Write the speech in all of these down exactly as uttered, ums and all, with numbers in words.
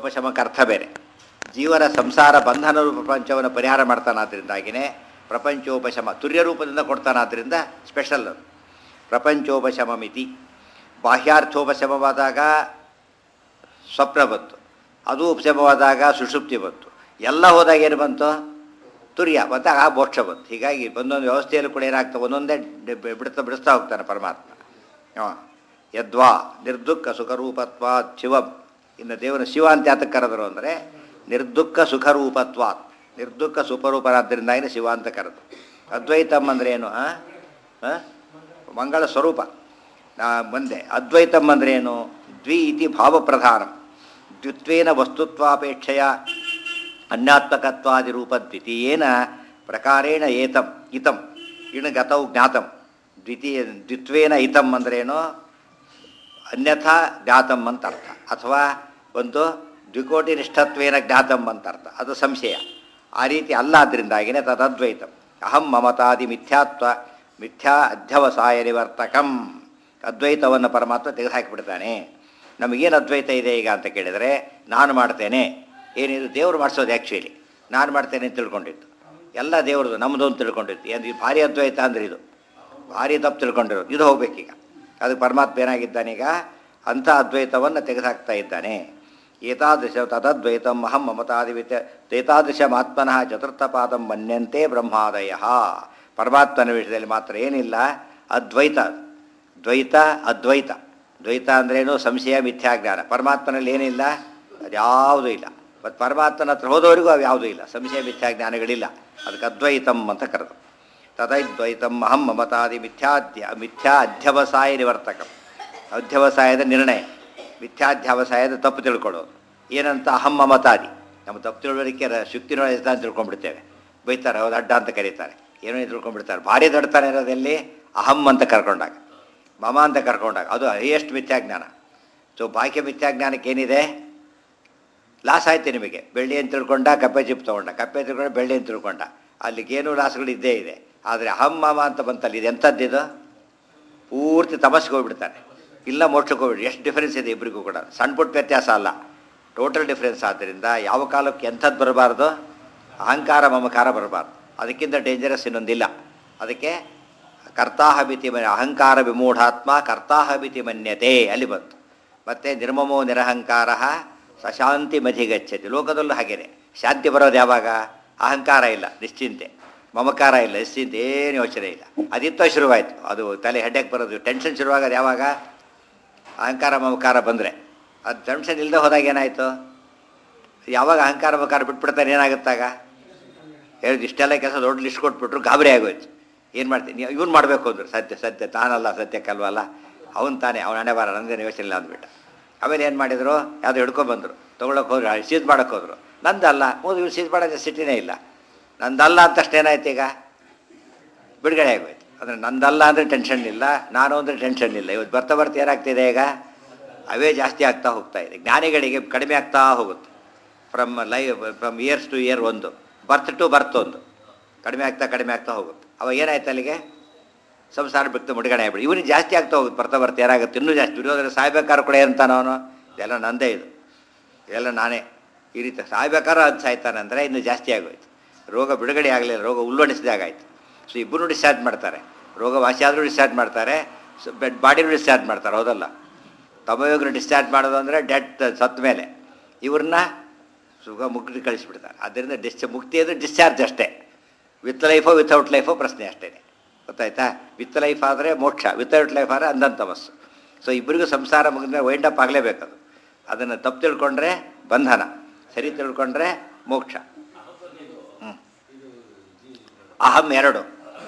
ಉಪಶಮಕ ಅರ್ಥ ಬೇರೆ. ಜೀವನ ಸಂಸಾರ ಬಂಧನ ರೂಪ ಪ್ರಪಂಚವನ್ನು ಪರಿಹಾರ ಮಾಡ್ತಾನಾದ್ರಿಂದಾಗಿಯೇ ಪ್ರಪಂಚೋಪಶಮ ತುರ್ಯ ರೂಪದಿಂದ ಕೊಡ್ತಾನಾದ್ರಿಂದ ಸ್ಪೆಷಲ್. ಪ್ರಪಂಚೋಪಶಮಮಿತಿ. ಬಾಹ್ಯಾರ್ಥೋಪಶಮವಾದಾಗ ಸ್ವಪ್ನ ಬಂತು, ಅದು ಉಪಶಮವಾದಾಗ ಸುಷುಪ್ತಿ ಬಂತು, ಎಲ್ಲ ಹೋದಾಗ ಏನು ಬಂತು? ತುರ್ಯ ಬಂದಾಗ ಆ ಮೋಕ್ಷ ಬಂತು. ಹೀಗಾಗಿ ಒಂದೊಂದು ವ್ಯವಸ್ಥೆಯಲ್ಲೂ ಕೂಡ ಏನಾಗ್ತವೆ, ಒಂದೊಂದೇ ಬಿಡ್ತಾ ಬಿಡಿಸ್ತಾ ಹೋಗ್ತಾನೆ ಪರಮಾತ್ಮ. ಹಾಂ, ಯದ್ವಾ ನಿರ್ದುಃಖ ಸುಖರೂಪತ್ವಾತ್ ಶಿವಂ. ಇನ್ನು ದೇವರ ಶಿವ ಅಂತ ಯಾತಕ್ಕೆ ಕರೆದರು ಅಂದರೆ ನಿರ್ದುಃಖ ಸುಖರೂಪತ್ವಾತ್, ನಿರ್ದುಃಖ ಸುಖರೂಪರಾದ್ದರಿಂದ ಏನು ಶಿವ ಅಂತ ಕರೆದು. ಅದ್ವೈತಂ ಅಂದರೆ ಏನು? ಹಾಂ, ಮಂಗಳ ಸ್ವರೂಪ ಮುಂದೆ. ಅದ್ವೈತಂ ಅಂದರೆ ಏನು? ದ್ವಿ ಇತಿ ಭಾವಪ್ರಧಾನ, ದ್ವಿತ್ವೇನ ವಸ್ತುತ್ವಾಪೇಕ್ಷೆಯ ಅನ್ಯಾತ್ಮಕತ್ವಾದಿ ರೂಪ ದ್ವಿತೀಯೇನ ಪ್ರಕಾರೇಣ ಏತಂ ಇತಂ ಇಣಗತೌ ಜ್ಞಾತಂ. ದ್ವಿತೀಯ ದ್ವಿತ್ವೇನ ಇತಂ ಅಂದ್ರೇನು? ಅನ್ಯಥಾ ಜ್ಞಾತಂ ಅಂತ ಅರ್ಥ, ಅಥವಾ ಒಂದು ದ್ವಿಕೋಟಿ ನಿಷ್ಠತ್ವೇನ ಜ್ಞಾತಂ ಅಂತ ಅರ್ಥ. ಅದು ಸಂಶಯ. ಆ ರೀತಿ ಅಲ್ಲ, ಆದ್ದರಿಂದಾಗಿನೇ ತದದ್ವೈತಂ. ಅಹಂ ಮಮತಾದಿ ಮಿಥ್ಯಾತ್ವ ಮಿಥ್ಯಾ ಅಧ್ಯವಸಾಯ ನಿವರ್ತಕಂ. ಅದ್ವೈತವನ್ನು ಪರಮಾತ್ಮ ತೆಗೆದುಹಾಕಿಬಿಡ್ತಾನೆ. ನಮಗೇನು ಅದ್ವೈತ ಇದೆ ಈಗ ಅಂತ ಕೇಳಿದರೆ, ನಾನು ಮಾಡ್ತೇನೆ ಏನಿದು ದೇವರು ಮಾಡಿಸೋದು. ಆ್ಯಕ್ಚುಲಿ ನಾನು ಮಾಡ್ತೇನೆ ಅಂತ ತಿಳ್ಕೊಂಡಿದ್ದು ಎಲ್ಲ ದೇವ್ರದ್ದು, ನಮ್ಮದು ಅಂತ ತಿಳ್ಕೊಂಡಿದ್ದು. ಏನು ಇದು ಭಾರಿ ಅದ್ವೈತ ಅಂದರೆ ಇದು ಭಾರಿ ತಪ್ಪು ತಿಳ್ಕೊಂಡಿರೋದು. ಇದು ಹೋಗ್ಬೇಕೀಗ. ಅದಕ್ಕೆ ಪರಮಾತ್ಮ ಏನಾಗಿದ್ದಾನೀಗ? ಅಂಥ ಅದ್ವೈತವನ್ನು ತೆಗೆದುಹಾಕ್ತಾ ಇದ್ದಾನೆ. ಏತಾದೃಶ ತದದ್ವೈತಂ ಅಹಂ ಮಮತಾದಿ ವಿತ್ಯ ಏತಾದೃಶಮಾತ್ಮನಃ ಚತುರ್ಥಪಾದಂ ಮನ್ಯಂತೆ ಬ್ರಹ್ಮಾದಯ. ಪರಮಾತ್ಮನ ವಿಷಯದಲ್ಲಿ ಮಾತ್ರ ಏನಿಲ್ಲ, ಅದ್ವೈತ. ದ್ವೈತ ಅದ್ವೈತ. ದ್ವೈತ ಅಂದ್ರೇನು? ಸಂಶಯ ಮಿಥ್ಯಾಜ್ಞಾನ. ಪರಮಾತ್ಮನಲ್ಲಿ ಏನಿಲ್ಲ, ಅದ್ಯಾವುದೂ ಇಲ್ಲ. ಮತ್ತು ಪರಮಾತ್ಮನ ಹತ್ರ ಹೋದವರಿಗೂ ಅವು ಯಾವುದೂ ಇಲ್ಲ, ಸಂಶಯ ಮಿಥ್ಯಾಜ್ಞಾನಗಳಿಲ್ಲ. ಅದಕ್ಕೆ ಅದ್ವೈತಂ ಅಂತ ಕರೆದು. ತದೈದ್ವೈತಂ ಅಹಂ ಮಮತಾದಿ ಮಿಥ್ಯಾಧ್ಯ ಮಿಥ್ಯಾ ಅಧ್ಯವಸಾಯ ನಿವರ್ತಕಂ. ಅಧ್ಯವಸಾಯದ ನಿರ್ಣಯ, ಮಿಥ್ಯಾಧ್ಯವಸಾಯದ ತಪ್ಪು ತಿಳ್ಕೊಳ್ಳೋದು. ಏನಂತ? ಅಹಂ ಮಮತಾದಿ. ನಮ್ಮ ತಪ್ಪು ತಿಳುವಳಿಕೆ ಶಕ್ತಿನೊಳ ಅಂತ ತಿಳ್ಕೊಂಡ್ಬಿಡ್ತೇವೆ. ಬೈತಾರೆ, ಹೌದು ಅಡ್ಡ ಅಂತ ಕರೀತಾರೆ, ಏನೋ ತಿಳ್ಕೊಂಡ್ಬಿಡ್ತಾರೆ. ಭಾರಿ ದೊಡ್ಡತಾನೆ ಇರೋದಲ್ಲಿ ಅಹಂ ಅಂತ ಕರ್ಕೊಂಡಾಗ, ಮಮ ಅಂತ ಕರ್ಕೊಂಡಾಗ ಅದು ಹೈಯೆಸ್ಟ್ ಮಿಥ್ಯಾಜ್ಞಾನ. ಸೊ ಬಾಹ್ಯ ಮಿಥ್ಯಾಜ್ಞಾನಕ್ಕೆ ಏನಿದೆ? ಲಾಸ್ ಆಯ್ತು ನಿಮಗೆ. ಬೆಳ್ಳಿ ಅಂತ ತಿಳ್ಕೊಂಡ, ಕಪ್ಪೆ ಚಿಪ್ ತೊಗೊಂಡ, ಕಪ್ಪೆ ತಿಳ್ಕೊಂಡ, ಬೆಳ್ಳಿ ಅಂತ ತಿಳ್ಕೊಂಡ, ಅಲ್ಲಿಗೇನು ಲಾಸ್ಗಳು ಇದ್ದೇ ಇದೆ. ಆದರೆ ಅಹಂ ಮಮ ಅಂತ ಬಂತಲ್ಲಿ, ಇದು ಎಂಥದ್ದಿದು? ಪೂರ್ತಿ ತಮಸ್ಗೆ ಹೋಗ್ಬಿಡ್ತಾನೆ, ಇಲ್ಲ ಮೋಕ್ಷಕ್ಕೆ ಹೋಗ್ಬಿಡಿ. ಎಷ್ಟು ಡಿಫ್ರೆನ್ಸ್ ಇದೆ ಇಬ್ಬರಿಗೂ ಕೂಡ, ಸಣ್ಣ ಪುಟ್ಟ ವ್ಯತ್ಯಾಸ ಅಲ್ಲ, ಟೋಟಲ್ ಡಿಫ್ರೆನ್ಸ್. ಆದ್ದರಿಂದ ಯಾವ ಕಾಲಕ್ಕೆ ಎಂಥದ್ದು ಬರಬಾರ್ದು? ಅಹಂಕಾರ ಮಮಕಾರ ಬರಬಾರ್ದು. ಅದಕ್ಕಿಂತ ಡೇಂಜರಸ್ ಇನ್ನೊಂದಿಲ್ಲ. ಅದಕ್ಕೆ ಕರ್ತಾಹಬಿತಿ ಮ ಅಹಂಕಾರ ವಿಮೂಢಾತ್ಮ ಕರ್ತಾಹಬಿತಿ ಮನ್ಯತೆ ಅಲ್ಲಿ ಬಂತು. ಮತ್ತು ನಿರ್ಮಮೋ ನಿರಹಂಕಾರ ಸಶಾಂತಿ ಮಧಿಗಚ್ಚತಿ. ಲೋಕದಲ್ಲೂ ಹಾಗೇನೆ. ಶಾಂತಿ ಬರೋದು ಯಾವಾಗ? ಅಹಂಕಾರ ಇಲ್ಲ, ನಿಶ್ಚಿಂತೆ. ಮಮಕಾರ ಇಲ್ಲ, ನಿಶ್ಚಿಂತೆ, ಏನು ಯೋಚನೆ ಇಲ್ಲ. ಅದಿತ್ತ ಶುರುವಾಯಿತು, ಅದು ತಲೆ ಹೆಡ್ಡಕ್ಕೆ ಬರೋದು. ಟೆನ್ಷನ್ ಶುರುವಾಗೋದು ಯಾವಾಗ? ಅಹಂಕಾರ ಮಮಕಾರ ಬಂದರೆ. ಅದು ಟೆನ್ಷನ್ ಇಲ್ಲದೆ ಹೋದಾಗ ಏನಾಯಿತು? ಯಾವಾಗ ಅಹಂಕಾರ ಮಮಕಾರ ಬಿಟ್ಬಿಡ್ತಾರೆ ಏನಾಗುತ್ತಾಗ? ಹೇಳಿದ್ರು ಇಷ್ಟೆಲ್ಲ ಕೆಲಸ ದೊಡ್ಡ ಲಿಸ್ಟ್ ಕೊಟ್ಬಿಟ್ರು, ಗಾಬರಿ ಆಗೋಯ್ತು. ಏನು ಮಾಡ್ತೀನಿ? ಇವ್ನು ಮಾಡಬೇಕು ಅಂದರು. ಸತ್ಯ ಸತ್ಯ ತಾನಲ್ಲ, ಸತ್ಯಕ್ಕಲ್ವಲ್ಲ, ಅವನು ತಾನೇ, ಅವನ ಹಣೆ ಬಾರ, ನಂದೇನು ಯೋಚನೆ ಇಲ್ಲ ಅಂದ್ಬಿಟ್ಟ. ಆಮೇಲೆ ಏನು ಮಾಡಿದರು? ಯಾವುದೋ ಹಿಡ್ಕೊಂಡ್ಬಂದರು, ತೊಗೊಳಕ್ಕೆ ಹೋದ್ರು, ಸೀಸ್ ಮಾಡೋಕ್ಕೆ ಹೋದರು. ನಂದಲ್ಲ, ಹೋದ್ರು, ಇವ್ರು ಸೀಸ್ ಮಾಡೋದು ಸಿಟಿನೇ ಇಲ್ಲ. ನಂದಲ್ಲ ಅಂತಷ್ಟೇನಾಯ್ತು? ಈಗ ಬಿಡುಗಡೆ ಆಗೋಯ್ತು. ಅಂದರೆ ನಂದಲ್ಲ ಅಂದರೆ ಟೆನ್ಷನ್ ಇಲ್ಲ, ನಾನು ಅಂದರೆ ಟೆನ್ಷನ್ ಇಲ್ಲ. ಇವತ್ತು ಬರ್ತಾ ಬರ್ತಾ ಏನಾಗ್ತಿದೆ ಈಗ? ಅವೇ ಜಾಸ್ತಿ ಆಗ್ತಾ ಹೋಗ್ತಾ ಇದೆ. ಜ್ಞಾನಿಗಳಿಗೆ ಕಡಿಮೆ ಆಗ್ತಾ ಹೋಗುತ್ತೆ. ಫ್ರಮ್ ಲೈ ಫ್ರಮ್ ಇಯರ್ಸ್ ಟು ಇಯರ್ ಒಂದು, ಬರ್ತ್ ಟು ಬರ್ತ್ ಒಂದು, ಕಡಿಮೆ ಆಗ್ತಾ ಕಡಿಮೆ ಆಗ್ತಾ ಹೋಗುತ್ತೆ. ಅವಾಗ ಏನಾಯ್ತು? ಅಲ್ಲಿಗೆ ಸಂಸಾರ ಬಿಟ್ಟು ಮುಡುಗಡೆ ಆಗ್ಬಿಡಿ. ಇವನಿಗೆ ಜಾಸ್ತಿ ಆಗ್ತಾ ಹೋಗುತ್ತೆ. ಬರ್ತಾ ಬರ್ತಾ ಏನಾಗುತ್ತೆ? ಇನ್ನೂ ಜಾಸ್ತಿ. ದುರ್ಯೋಧನ ಸಾಯ್ಬೇಕಾದ್ರೆ ಕೂಡ ಏನಂತಾನ ಅವನು? ಇದೆಲ್ಲ ನಂದೇ, ಇದು ಇದೆಲ್ಲ ನಾನೇ. ಈ ರೀತಿ ಸಾಯ್ಬೇಕಾದ್ರೆ ಅದು ಸಾಯ್ತಾನೆ ಅಂದರೆ ಇನ್ನೂ ಜಾಸ್ತಿ ಆಗೋಯ್ತು. ರೋಗ ಬಿಡುಗಡೆ ಆಗಲಿಲ್ಲ, ರೋಗ ಉಲ್ಬಣಿಸಿದಾಗಾಯ್ತು. ಸೊ ಇಬ್ಬರು ಡಿಸ್ಚಾರ್ಜ್ ಮಾಡ್ತಾರೆ. ರೋಗ ವಾಸಿ ಆದರೂ ಡಿಸ್ಚಾರ್ಜ್ ಮಾಡ್ತಾರೆ, ಬೆಡ್ ಬಾಡಿನೂ ಡಿಸ್ಚಾರ್ಜ್ ಮಾಡ್ತಾರೆ. ಹೌದಲ್ಲ? ತಮಯೋಗರು ಡಿಸ್ಚಾರ್ಜ್ ಮಾಡೋದು ಅಂದರೆ ಡೆತ್ ಸತ್ತ ಮೇಲೆ. ಇವ್ರನ್ನ ಸುಖ ಮುಕ್ತಿ ಕಳಿಸಿಬಿಡ್ತಾರೆ. ಆದ್ದರಿಂದ ಡಿಸ್ ಮುಕ್ತಿ ಅಂದರೆ ಡಿಸ್ಚಾರ್ಜ್ ಅಷ್ಟೇ. ವಿತ್ ಲೈಫೋ ವಿತೌಟ್ ಲೈಫೋ ಪ್ರಶ್ನೆ ಅಷ್ಟೇ. ಗೊತ್ತಾಯ್ತಾ? ವಿತ್ ಲೈಫ್ ಆದರೆ ಮೋಕ್ಷ, ವಿತೌಟ್ ಲೈಫ್ ಆದರೆ ಅಂಧನ್ ತಮಸ್ಸು. ಸೊ ಇಬ್ಬರಿಗೂ ಸಂಸಾರ ಮುಗಿದ್ರೆ ವೈಂಡ್ ಅಪ್ ಆಗಲೇಬೇಕದು. ಅದನ್ನು ತಪ್ಪು ತಿಳ್ಕೊಂಡ್ರೆ ಬಂಧನ, ಸರಿ ತಿಳ್ಕೊಂಡ್ರೆ ಮೋಕ್ಷ. ಹ್ಞೂ ಅಹಂ ಎರಡು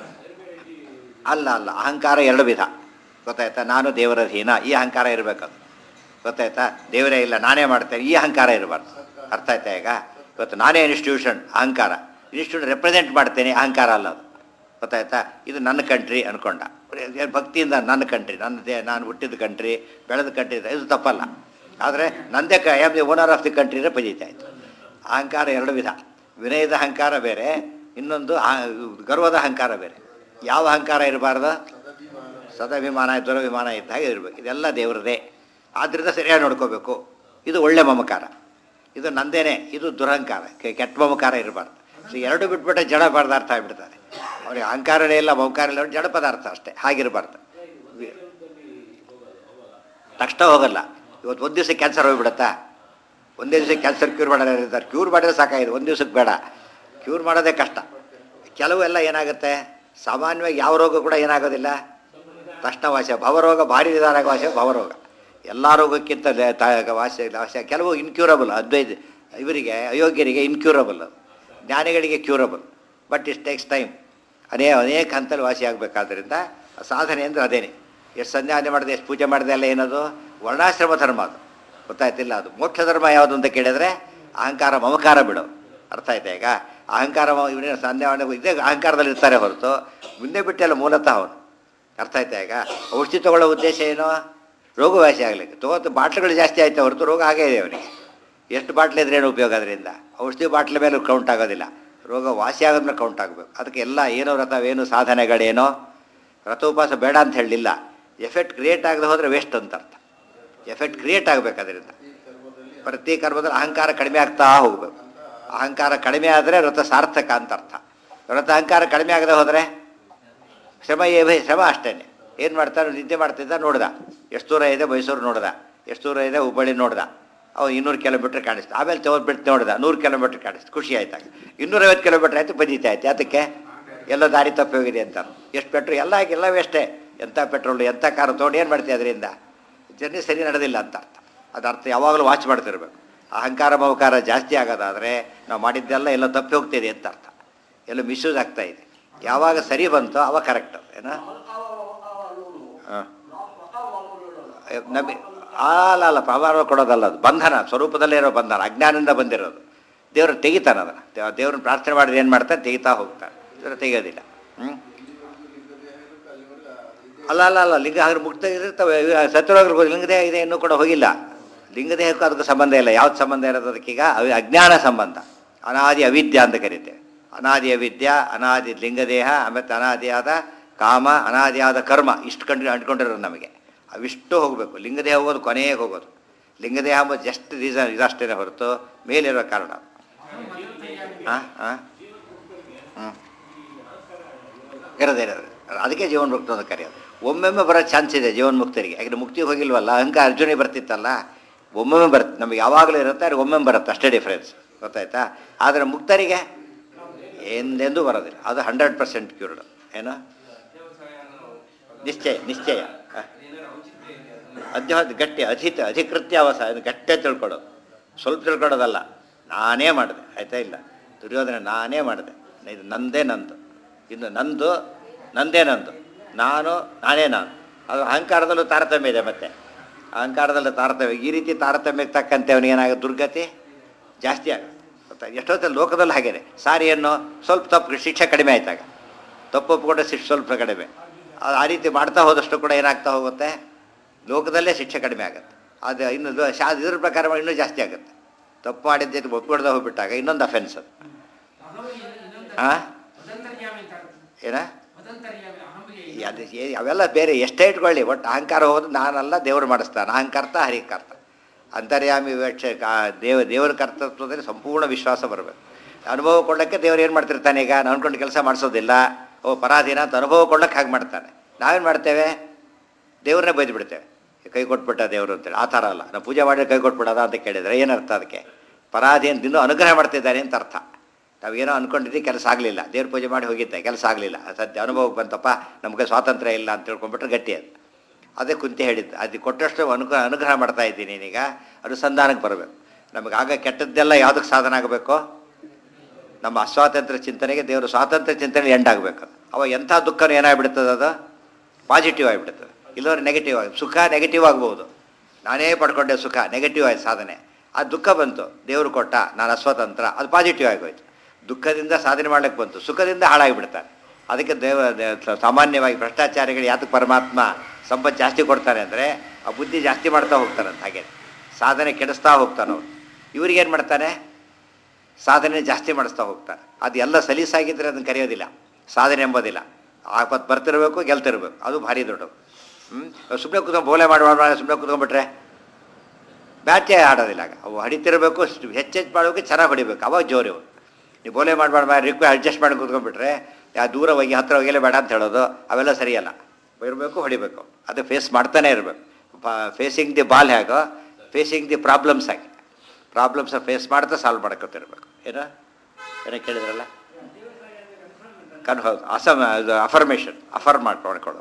ಅಲ್ಲ ಅಲ್ಲ ಅಹಂಕಾರ ಎರಡು ವಿಧ. ಗೊತ್ತಾಯ್ತಾ? ನಾನು ದೇವರ ಅಧೀನ, ಈ ಅಹಂಕಾರ ಇರಬೇಕದು. ಗೊತ್ತಾಯ್ತಾ? ದೇವರೇ ಇಲ್ಲ, ನಾನೇ ಮಾಡ್ತೇನೆ, ಈ ಅಹಂಕಾರ ಇರಬಾರ್ದು. ಅರ್ಥ ಆಯ್ತಾ? ಈಗ ಇವತ್ತು ನಾನೇ ಇನ್ಸ್ಟಿಟ್ಯೂಷನ್, ಅಹಂಕಾರ. ಇನ್ಸ್ಟಿಟ್ಯೂಷನ್ ರೆಪ್ರೆಸೆಂಟ್ ಮಾಡ್ತೇನೆ, ಅಹಂಕಾರ ಅಲ್ಲ ಅದು. ಗೊತ್ತಾಯ್ತಾ? ಇದು ನನ್ನ ಕಂಟ್ರಿ ಅಂದ್ಕೊಂಡ, ಭಕ್ತಿಯಿಂದ ನನ್ನ ಕಂಟ್ರಿ, ನನ್ನ ದೇ ನಾನು ಹುಟ್ಟಿದ ಕಂಟ್ರಿ, ಬೆಳೆದ ಕಂಟ್ರಿ, ಇದು ತಪ್ಪಲ್ಲ. ಆದರೆ ನಂದೇ ಕ I am the owner of the ಕಂಟ್ರಿನೇ ಪಜಿತಾ ಇತ್ತು. ಅಹಂಕಾರ ಎರಡು ವಿಧ. ವಿನಯದ ಅಹಂಕಾರ ಬೇರೆ, ಇನ್ನೊಂದು ಗರ್ವದ ಅಹಂಕಾರ ಬೇರೆ. ಯಾವ ಅಹಂಕಾರ ಇರಬಾರ್ದು? ಸದಭಿಮಾನ ದುರಭಿಮಾನ ಇದ್ದ ಹಾಗೆ ಇರಬೇಕು. ಇದೆಲ್ಲ ದೇವ್ರದೇ. ಆದ್ದರಿಂದ ಸರಿಯಾಗಿ ನೋಡ್ಕೋಬೇಕು. ಇದು ಒಳ್ಳೆ ಮಮಕಾರ. ಇದು ನಂದೇನೆ, ಇದು ದುರಹಂಕಾರ, ಕೆ- ಕೆಟ್ಟ ಮಮಕಾರ ಇರಬಾರ್ದು. ಸೊ ಎರಡು ಬಿಟ್ಬಿಟ್ರೆ ಜಡ ಪದಾರ್ಥ ಆಗಿಬಿಡ್ತಾರೆ. ಅವ್ರಿಗೆ ಅಹಂಕಾರನೇ ಇಲ್ಲ ಮಮಕಾರ ಇಲ್ಲ, ಅವ್ರಿಗೆ ಜಡ ಪದಾರ್ಥ ಅಷ್ಟೇ. ಹಾಗಿರಬಾರ್ದು. ತಕ್ಷಣ ಹೋಗಲ್ಲ. ಇವತ್ತು ಒಂದು ದಿವಸಕ್ಕೆ ಕ್ಯಾನ್ಸರ್ ಹೋಗಿಬಿಡುತ್ತಾ? ಒಂದೇ ದಿವಸಕ್ಕೆ ಕ್ಯಾನ್ಸರ್ ಕ್ಯೂರ್ ಮಾಡೋರು ಇರ್ತಾರೆ. ಕ್ಯೂರ್ ಮಾಡಿದ್ರೆ ಸಾಕಾಗಿದೆ, ಒಂದು ದಿವಸಕ್ಕೆ ಬೇಡ. ಕ್ಯೂರ್ ಮಾಡೋದೇ ಕಷ್ಟ. ಕೆಲವು ಎಲ್ಲ ಏನಾಗುತ್ತೆ, ಸಾಮಾನ್ಯವಾಗಿ ಯಾವ ರೋಗ ಕೂಡ ಏನಾಗೋದಿಲ್ಲ, ತಕ್ಷಣ ವಾಸಿ. ಭವರೋಗ ಭಾರಿ ನಿಧಾನ ವಾಸಿ. ಭವರೋಗ ಎಲ್ಲ ರೋಗಕ್ಕಿಂತ ಲೆ- ತ- ವಾಸಿ ವಾಸಿ. ಕೆಲವು ಇನ್ಕ್ಯೂರಬಲ್, ಅದ್ವೈತ ಇವರಿಗೆ ಅಯೋಗ್ಯರಿಗೆ ಇನ್ಕ್ಯೂರಬಲ್, ಜ್ಞಾನಿಗಳಿಗೆ curable. But it takes time. ಅನೇ ಅನೇಕ ಹಂತಲ್ಲಿ ವಾಸಿ ಆಗಬೇಕಾದ್ರಿಂದ ಸಾಧನೆ ಅಂದರೆ ಅದೇನೆ. ಎಷ್ಟು ಸಂಧ್ಯಾವನೆ ಮಾಡಿದೆ, ಎಷ್ಟು ಪೂಜೆ ಮಾಡಿದೆ ಎಲ್ಲ ಏನದು ವರ್ಣಾಶ್ರಮ ಧರ್ಮ. ಅದು ಗೊತ್ತಾಯ್ತಿಲ್ಲ. ಅದು ಮೋಕ್ಷ ಧರ್ಮ ಯಾವುದು ಅಂತ ಕೇಳಿದರೆ ಅಹಂಕಾರ ಮಮಕಾರ ಬಿಡು. ಅರ್ಥ ಆಯ್ತಾ? ಈಗ ಅಹಂಕಾರ ಇವನೇ ಸಂಧ್ಯಾವನೆ ಇದೇ ಅಹಂಕಾರದಲ್ಲಿ ಇರ್ತಾರೆ ಹೊರತು ಮುಂದೆ ಬಿಟ್ಟೆಲ್ಲ ಮೂಲತಃ ಅವನು. ಅರ್ಥ ಆಯ್ತಾ? ಈಗ ಔಷಧಿ ತೊಗೊಳ್ಳೋ ಉದ್ದೇಶ ಏನು? ರೋಗವಾಸಿ ಆಗಲಿಕ್ಕೆ. ತೊಗೊತ ಬಾಟ್ಲುಗಳು ಜಾಸ್ತಿ ಆಯ್ತಾ ಹೊರತು ರೋಗ ಆಗೇ ಇದೆ ಅವನಿಗೆ. ಎಷ್ಟು ಬಾಟ್ಲ್ ಇದ್ರೆ ಏನು ಉಪಯೋಗ ಅದರಿಂದ? ಔಷಧಿ ಬಾಟ್ಲ ಮೇಲೆ ಕೌಂಟ್ ಆಗೋದಿಲ್ಲ, ರೋಗ ವಾಸಿ ಆಗೋದ್ಮೇಲೆ ಕೌಂಟ್ ಆಗಬೇಕು. ಅದಕ್ಕೆ ಎಲ್ಲ ಏನೋ ವ್ರತವೇನು ಸಾಧನೆಗಳೇನೋ, ವ್ರತೋಪವಾಸ ಬೇಡ ಅಂತ ಹೇಳಲಿಲ್ಲ. ಎಫೆಕ್ಟ್ ಕ್ರಿಯೇಟ್ ಆಗದೆ ಹೋದರೆ ವೇಸ್ಟ್ ಅಂತ ಅರ್ಥ. ಎಫೆಕ್ಟ್ ಕ್ರಿಯೇಟ್ ಆಗಬೇಕು ಅದರಿಂದ. ಪ್ರತಿ ಕರ್ಮದಲ್ಲಿ ಅಹಂಕಾರ ಕಡಿಮೆ ಆಗ್ತಾ ಹೋಗಬೇಕು. ಅಹಂಕಾರ ಕಡಿಮೆ ಆದರೆ ವ್ರತ ಸಾರ್ಥಕ ಅಂತ ಅರ್ಥ. ವ್ರತ ಅಹಂಕಾರ ಕಡಿಮೆ ಆಗದೆ ಹೋದರೆ ಶ್ರಮ ಏ ಶ್ರಮ ಅಷ್ಟೇ. ಏನು ಮಾಡ್ತಾನೆ, ನಿದ್ದೆ ಮಾಡ್ತಿದ್ದ, ನೋಡ್ದ ಎಷ್ಟು ದೂರ ಇದೆ ಮೈಸೂರು, ನೋಡ್ದ ಎಷ್ಟು ದೂರ ಇದೆ ಹುಬ್ಬಳ್ಳಿ, ನೋಡ್ದ ಅವು ಇನ್ನೂರು ಕಿಲೋಮೀಟ್ರ್ ಕಾಣಿಸ್ತು. ಆಮೇಲೆ ತಗೊಂಡ್ಬಿಟ್ಟು ನೋಡ್ದ ನೂರು ಕಿಲೋಮೀಟ್ರ್ ಕಾಣಿಸ್ತು, ಖುಷಿ ಆಯ್ತಾಗ. ಇನ್ನೂರೈವತ್ತು ಕಿಲೋಮೀಟ್ರ್ ಆಯಿತು, ಬದೀತಾ ಆಯ್ತು. ಅದಕ್ಕೆ ಎಲ್ಲ ದಾರಿ ತಪ್ಪಿ ಹೋಗಿದೆ ಅಂತ. ಎಷ್ಟು ಪೆಟ್ರೋಲ್ ಎಲ್ಲ ಎಲ್ಲ ವೇಸ್ಟೇ. ಎಂಥ ಪೆಟ್ರೋಲು ಎಂಥ ಕಾರು ತೊಗೊಂಡು ಏನು ಮಾಡ್ತೀವಿ ಅದರಿಂದ? ಜರ್ನಿ ಸರಿ ನಡೆದಿಲ್ಲ ಅಂತ ಅರ್ಥ. ಅದು ಅರ್ಥ ಯಾವಾಗಲೂ ವಾಚ್ ಮಾಡ್ತಿರ್ಬೇಕು. ಅಹಂಕಾರ ಮಮಕಾರ ಜಾಸ್ತಿ ಆಗೋದಾದರೆ ನಾವು ಮಾಡಿದ್ದೆಲ್ಲ ಎಲ್ಲ ತಪ್ಪಿ ಹೋಗ್ತಿದೆ ಅಂತ ಅರ್ಥ. ಎಲ್ಲ ಮಿಸ್ಯೂಸ್ ಆಗ್ತಾ ಇದೆ. ಯಾವಾಗ ಸರಿ ಬಂತೋ ಅವಾಗ ಕರೆಕ್ಟ್ ಏನೋ. ಹಾಂ ನಮಗೆ ಅಲ್ಲ ಅಲ್ಲ ಪ್ರಭಾವ ಕೊಡೋದಲ್ಲ, ಅದು ಬಂಧನ, ಸ್ವರೂಪದಲ್ಲೇ ಇರೋ ಬಂಧನ, ಅಜ್ಞಾನದಿಂದ ಬಂದಿರೋದು. ದೇವರು ತೆಗಿತಾನೆ ಅದನ್ನು. ದೇವ್ರನ್ನ ಪ್ರಾರ್ಥನೆ ಮಾಡಿದ್ರೆ ಏನು ಮಾಡ್ತಾನೆ, ತೆಗಿತಾ ಹೋಗ್ತಾನೆ. ದೇವ್ರು ತೆಗೆಯೋದಿಲ್ಲ. ಹ್ಞೂ ಅಲ್ಲ ಅಲ್ಲ ಅಲ್ಲ ಲಿಂಗ ಹಾಗೆ ಮುಕ್ತ ಇರ್ತವೆ. ಸತ್ಯರೋಗಗಳು ಲಿಂಗದೇಹ ಇದೆ ಇನ್ನೂ ಕೂಡ ಹೋಗಿಲ್ಲ. ಲಿಂಗದೇಹಕ್ಕೂ ಅದಕ್ಕೆ ಸಂಬಂಧ ಇಲ್ಲ. ಯಾವ್ದು ಸಂಬಂಧ ಇರೋದು ಅದಕ್ಕೀಗ? ಅವಿ ಅಜ್ಞಾನ ಸಂಬಂಧ. ಅನಾದಿ ಅವಿದ್ಯಾ ಅಂತ ಕರಿತೇವೆ. ಅನಾದಿ ಅವಿದ್ಯಾ, ಅನಾದಿ ಲಿಂಗದೇಹ, ಆಮೇಲೆ ಅನಾದಿಯಾದ ಕಾಮ, ಅನಾದಿಯಾದ ಕರ್ಮ, ಇಷ್ಟು ಕಂಡು ಅಂಟ್ಕೊಂಡಿರೋದು ನಮಗೆ. ಅವಿಷ್ಟು ಹೋಗಬೇಕು. ಲಿಂಗದೇಹ ಹೋಗೋದು ಕೊನೆಗೆ ಹೋಗೋದು. ಲಿಂಗದೇಹ ಅಂಬೋದು ಜಸ್ಟ್ ರೀಸನ್ ಇದಷ್ಟೇ ಹೊರತು ಮೇಲಿರೋ ಕಾರಣ. ಹಾಂ ಹಾಂ ಹ್ಞೂ ಇರೋದೇ ಇರೋದು. ಅದಕ್ಕೆ ಜೀವನ್ ಮುಕ್ತ ಅಂತ ಕರೆಯೋದು. ಒಮ್ಮೊಮ್ಮೆ ಬರೋ ಚಾನ್ಸ್ ಇದೆ ಜೀವನ್ಮುಕ್ತರಿಗೆ. ಯಾಕಂದರೆ ಮುಕ್ತಿಗೆ ಹೋಗಿಲ್ವಲ್ಲ, ಅಹಂಕಾರ ಅರ್ಜುನಿಗೆ ಬರ್ತಿತ್ತಲ್ಲ, ಒಮ್ಮೊಮ್ಮೆ ಬರುತ್ತೆ. ನಮಗೆ ಯಾವಾಗಲೂ ಇರುತ್ತೆ, ಅವ್ರಿಗೆ ಒಮ್ಮೊಮ್ಮೆ ಬರುತ್ತೆ, ಅಷ್ಟೇ ಡಿಫ್ರೆನ್ಸ್. ಗೊತ್ತಾಯ್ತಾ? ಆದರೆ ಮುಕ್ತರಿಗೆ ಎಂದೆಂದೂ ಬರೋದಿಲ್ಲ. ಅದು ಹಂಡ್ರೆಡ್ ಪರ್ಸೆಂಟ್ ಕ್ಯೂರ್ಡ್. ಏನು ನಿಶ್ಚಯ ನಿಶ್ಚಯ ಅಧ್ಯಾತ್ಮ ಗಟ್ಟಿ ಅಧಿತ ಅಧಿಕೃತ್ಯ ಅವಸ. ಅದು ಗಟ್ಟೆ ತಿಳ್ಕೊಡೋದು, ಸ್ವಲ್ಪ ತಿಳ್ಕೊಳೋದಲ್ಲ. ನಾನೇ ಮಾಡಿದೆ ಆಯಿತಾ? ಇಲ್ಲ ದುರ್ಯೋಧನ ನಾನೇ ಮಾಡಿದೆ, ಇದು ನಂದೇ ನಂದು, ಇನ್ನು ನಂದು ನಂದೇ ನಂದು, ನಾನು ನಾನೇ ನಾನು. ಅದು ಅಹಂಕಾರದಲ್ಲೂ ತಾರತಮ್ಯ ಇದೆ. ಮತ್ತು ಅಹಂಕಾರದಲ್ಲೂ ತಾರತಮ್ಯ. ಈ ರೀತಿ ತಾರತಮ್ಯಕ್ಕೆ ತಕ್ಕಂತೆ ಅವನಿಗೇನಾಗ ದುರ್ಗತಿ ಜಾಸ್ತಿ ಆಗ. ಗೊತ್ತಾ? ಎಷ್ಟೊತ್ತಲ್ಲಿ ಲೋಕದಲ್ಲಿ ಹಾಗೇನೆ. ಸಾರಿಯನ್ನು ಸ್ವಲ್ಪ ತಪ್ಪು ಶಿಕ್ಷೆ ಕಡಿಮೆ ಆಯ್ತಾಗ, ತಪ್ಪು ಒಪ್ಪಿಕೊಂಡ್ರೆ ಶಿಕ್ಷೆ ಸ್ವಲ್ಪ ಕಡಿಮೆ. ಅದು ಆ ರೀತಿ ಮಾಡ್ತಾ ಹೋದಷ್ಟು ಕೂಡ ಏನಾಗ್ತಾ ಹೋಗುತ್ತೆ, ಲೋಕದಲ್ಲೇ ಶಿಕ್ಷೆ ಕಡಿಮೆ ಆಗುತ್ತೆ. ಅದು ಇನ್ನು ಶಾ ಇದ್ರ ಪ್ರಕಾರ ಇನ್ನೂ ಜಾಸ್ತಿ ಆಗುತ್ತೆ. ತಪ್ಪು ಮಾಡಿದ್ದೆ ಒಪ್ಪಿಕೊಡ್ದೆ ಹೋಗ್ಬಿಟ್ಟಾಗ ಇನ್ನೊಂದು ಅಫೆನ್ಸ್ ಅದು. ಹಾಂ ಏನ ಅದು ಅವೆಲ್ಲ ಬೇರೆ ಎಷ್ಟೇ ಇಟ್ಕೊಳ್ಳಿ, ಒಟ್ಟು ಅಹಂಕಾರ ಹೋದ್ರೆ ನಾನಲ್ಲ ದೇವರು ಮಾಡಿಸ್ತಾನೆ. ಅಹಂಕರ್ತ ಹರಿಕರ್ತ ಅಂತರ್ಯಾಮಿ ವಿವಕ್ಷ ದೇವ ದೇವರ ಕರ್ತೃತ್ವದಲ್ಲಿ ಸಂಪೂರ್ಣ ವಿಶ್ವಾಸ ಬರಬೇಕು. ಅನುಭವ ಕೊಡೋಕ್ಕೆ ದೇವರು ಏನು ಮಾಡ್ತಿರ್ತಾನೆ? ಈಗ ನಾನು ಅಂದ್ಕೊಂಡು ಕೆಲಸ ಮಾಡಿಸೋದಿಲ್ಲ, ಓ ಪರಾಧೀನ ಅಂತ ಅನುಭವ ಕೊಡೋಕ್ಕೆ ಹಾಗೆ ಮಾಡ್ತಾನೆ. ನಾವೇನು ಮಾಡ್ತೇವೆ? ದೇವ್ರನ್ನೇ ಬೈದು ಬಿಡ್ತೇವೆ, ಕೈ ಕೊಟ್ಬಿಟ್ಟ ದೇವರು ಅಂತೇಳಿ. ಆ ಥರ ಅಲ್ಲ. ನಾವು ಪೂಜೆ ಮಾಡಿ ಕೈ ಕೊಟ್ಬಿಡೋದ ಅಂತ ಕೇಳಿದರೆ ಏನರ್ಥ? ಅದಕ್ಕೆ ಪರಾಧೀನ ದಿನ ಅನುಗ್ರಹ ಮಾಡ್ತಿದ್ದಾನೆ ಅಂತ ಅರ್ಥ. ನಾವೇನೋ ಅಂದ್ಕೊಂಡಿದ್ದೀವಿ, ಕೆಲಸ ಆಗಲಿಲ್ಲ. ದೇವ್ರ ಪೂಜೆ ಮಾಡಿ ಹೋಗಿದ್ದೆ, ಕೆಲಸ ಆಗಲಿಲ್ಲ. ಸದ್ಯ ಅನುಭವಕ್ಕೆ ಬಂತಪ್ಪ, ನಮಗೆ ಸ್ವಾತಂತ್ರ್ಯ ಇಲ್ಲ ಅಂತ ತಿಳ್ಕೊಂಡ್ಬಿಟ್ರೆ ಗಟ್ಟಿ ಅದು. ಅದೇ ಕುಂತಿ ಹೇಳಿದ್ದು, ಅದು ಕೊಟ್ಟಷ್ಟು ಅನುಗ್ರಹ ಅನುಗ್ರಹ ಮಾಡ್ತಾ ಇದ್ದೀನಿ ನೀನೀಗ ಅನುಸಂಧಾನಕ್ಕೆ ಬರಬೇಕು. ನಮಗಾಗ ಕೆಟ್ಟದ್ದೆಲ್ಲ ಯಾವುದಕ್ಕೆ ಸಾಧನ ಆಗಬೇಕು? ನಮ್ಮ ಅಸ್ವಾತಂತ್ರ್ಯ ಚಿಂತನೆಗೆ ದೇವರು ಸ್ವಾತಂತ್ರ್ಯ ಚಿಂತನೆ ಎಂಡ್ ಆಗಬೇಕು. ಅವಾಗ ಎಂಥ ದುಃಖನೂ ಏನಾಗ್ಬಿಡ್ತದೆ, ಅದು ಪಾಸಿಟಿವ್ ಆಗಿಬಿಡ್ತದೆ. ಇಲ್ಲವ್ರೆ ನೆಗೆಟಿವ್ ಆಗಿ, ಸುಖ ನೆಗೆಟಿವ್ ಆಗ್ಬೋದು. ನಾನೇ ಪಡ್ಕೊಂಡೆ ಸುಖ, ನೆಗೆಟಿವ್ ಆಯ್ತು ಸಾಧನೆ. ಆ ದುಃಖ ಬಂತು, ದೇವರು ಕೊಟ್ಟ, ನಾನು ಅಸ್ವತಂತ್ರ, ಅದು ಪಾಸಿಟಿವ್ ಆಗೋಯ್ತು. ದುಃಖದಿಂದ ಸಾಧನೆ ಮಾಡ್ಲಿಕ್ಕೆ ಬಂತು, ಸುಖದಿಂದ ಹಾಳಾಗಿಬಿಡ್ತಾರೆ. ಅದಕ್ಕೆ ದೇವ ಸಾಮಾನ್ಯವಾಗಿ ಭ್ರಷ್ಟಾಚಾರಿಗಳು ಯಾತಕ್ಕೆ ಪರಮಾತ್ಮ ಸಂಪತ್ತು ಜಾಸ್ತಿ ಕೊಡ್ತಾರೆ ಅಂದರೆ ಆ ಬುದ್ಧಿ ಜಾಸ್ತಿ ಮಾಡ್ತಾ ಹೋಗ್ತಾರಂತ. ಹಾಗೆ ಸಾಧನೆ ಕೆಡಿಸ್ತಾ ಹೋಗ್ತಾನೆ ಅವ್ರು. ಇವ್ರಿಗೇನು ಮಾಡ್ತಾನೆ? ಸಾಧನೆ ಜಾಸ್ತಿ ಮಾಡಿಸ್ತಾ ಹೋಗ್ತಾರೆ. ಅದು ಎಲ್ಲ ಸಲೀಸಾಗಿದ್ದರೆ ಅದನ್ನು ಕರೆಯೋದಿಲ್ಲ, ಸಾಧನೆ ಎಂಬೋದಿಲ್ಲ. ಆಪತ್ತು ಬರ್ತಿರ್ಬೇಕು, ಗೆಲ್ತಿರ್ಬೇಕು, ಅದು ಭಾರಿ ದೊಡ್ಡದು. ಹ್ಞೂ ಸುಮ್ಮನೆ ಕೂತ್ಕೊಂಡು ಬೋಲೆ ಮಾಡಿ ಮಾಡಿ ಸುಮ್ಮನೆ ಕೂತ್ಕೊಂಡ್ಬಿಟ್ರೆ ಬ್ಯಾಟೇ ಆಡೋದಿಲ್ಲ ಆಗ ಅವು ಹೊಡಿತಿರಬೇಕು, ಹೆಚ್ಚೆಚ್ಚು ಮಾಡೋಕೆ ಚೆನ್ನಾಗಿ ಹೊಡಿಬೇಕು, ಅವಾಗ ಜೋರು ಇವು. ನೀವು ಬೋಲೆ ಮಾಡಬಾರ್ದು ರಿಕ್ವೆ ಅಡ್ಜಸ್ಟ್ ಮಾಡಿ ಕೂತ್ಕೊಂಡ್ಬಿಟ್ರೆ ಯಾ ದೂರ ಹೋಗಿ ಹತ್ತಿರ ಹೋಗಿಲ್ಲ ಬೇಡ ಅಂತ ಹೇಳೋದು ಅವೆಲ್ಲ ಸರಿಯಲ್ಲ. ಇರಬೇಕು, ಹೊಡಿಬೇಕು, ಅದು ಫೇಸ್ ಮಾಡ್ತಾನೆ ಇರಬೇಕು. ಫೇಸಿಂಗ್ ದಿ ಬಾಲ್ ಹೇಗೋ ಫೇಸಿಂಗ್ ದಿ ಪ್ರಾಬ್ಲಮ್ಸ್ ಆಗಿ ಪ್ರಾಬ್ಲಮ್ಸ್ ಫೇಸ್ ಮಾಡ್ತಾ ಸಾಲ್ವ್ ಮಾಡ್ಕೊತಿರ್ಬೇಕು. ಏನೋ ಏನೋ ಕೇಳಿದ್ರಲ್ಲ ಕನ್ ಹೌದು ಅಸಮ್ ಇದು ಅಫರ್ಮೇಷನ್ ಅಫರ್ ಮಾಡ್ಕೊಳ್ಕೊಳ್ಳೋದು.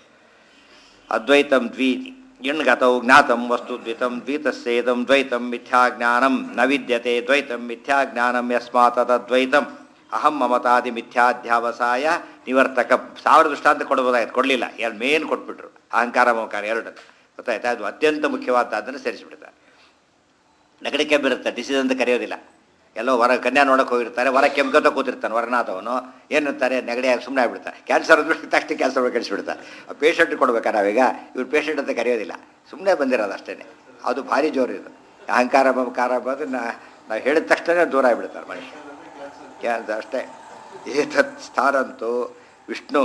ಅದ್ವೈತಂ ದ್ವೀತಿ ಇಣ್ಗತೌ ಜ್ಞಾತಂ ವಸ್ತು ದ್ವಿತಂ ದ್ವೈತಸ್ಯೇದಂ ದ್ವೈತಂ ಮಿಥ್ಯಾಜ್ಞಾನಂ ನ ವಿದ್ಯತೆ ದ್ವೈತಂ ಮಿಥ್ಯಾಜ್ಞಾನಂ ಯಸ್ಮಾತ್ ತದ್ವೈತಂ ಅಹಂ ಮಮತಾದಿ ಮಿಥ್ಯಾಧ್ಯಾವಸಾಯ ನಿವರ್ತಕ. ಸಾವಿರ ದೃಷ್ಟಾಂತ ಕೊಡ್ಬೋದಾಯ್ತು, ಕೊಡಲಿಲ್ಲ. ಎರಡು ಮೇನ್ ಕೊಟ್ಬಿಟ್ರು, ಅಹಂಕಾರ ಮಮಕಾರ ಎರಡು. ಗೊತ್ತಾಯ್ತಾ? ಅದು ಅತ್ಯಂತ ಮುಖ್ಯವಾದದ್ದನ್ನು ಸೇರಿಸಿಬಿಡ್ತಾರೆ. ನೆಗಡಿ ಕೆಮ್ಮಿರುತ್ತೆ, ಡಿಸೀಸ್ ಅಂತ ಕರೆಯೋದಿಲ್ಲ. ಎಲ್ಲೋ ಹೊರ ಕನ್ಯಾ ನೋಡೋಕೆ ಹೋಗಿರ್ತಾರೆ, ಹೊರ ಕೆಮ್ಕೋತ ಕೂತಿರ್ತಾನೆ ವರನಾಥವನು. ಏನಿರ್ತಾರೆ ನೆಗಡಿಯಾಗಿ ಸುಮ್ಮನೆ ಆಗ್ಬಿಡ್ತಾರೆ. ಕ್ಯಾನ್ಸರ್ ಅಂದ್ಬಿಟ್ಟು ತಕ್ಷಣ ಕ್ಯಾನ್ಸರ್ ಕಳಿಸ್ಬಿಡ್ತಾರೆ. ಆ ಪೇಷಂಟ್ ಕೊಡ್ಬೇಕಾ ನಾವೀಗ? ಇವ್ರು ಪೇಷಂಟ್ ಅಂತ ಕರೆಯೋದಿಲ್ಲ, ಸುಮ್ಮನೆ ಬಂದಿರೋದು ಅಷ್ಟೇ. ಅದು ಭಾರಿ ಜೋರು ಇದು ಅಹಂಕಾರ ಮಮಕಾರ ಬಂದು ನಾವು ಹೇಳಿದ ತಕ್ಷಣ ದೂರ ಆಗಿಬಿಡ್ತಾರೆ ಮನುಷ್ಯ. ಕ್ಯಾನ್ಸ ಅಷ್ಟೇ. ಏತತ್ ಸ್ಥಾನಂತೂ ವಿಷ್ಣು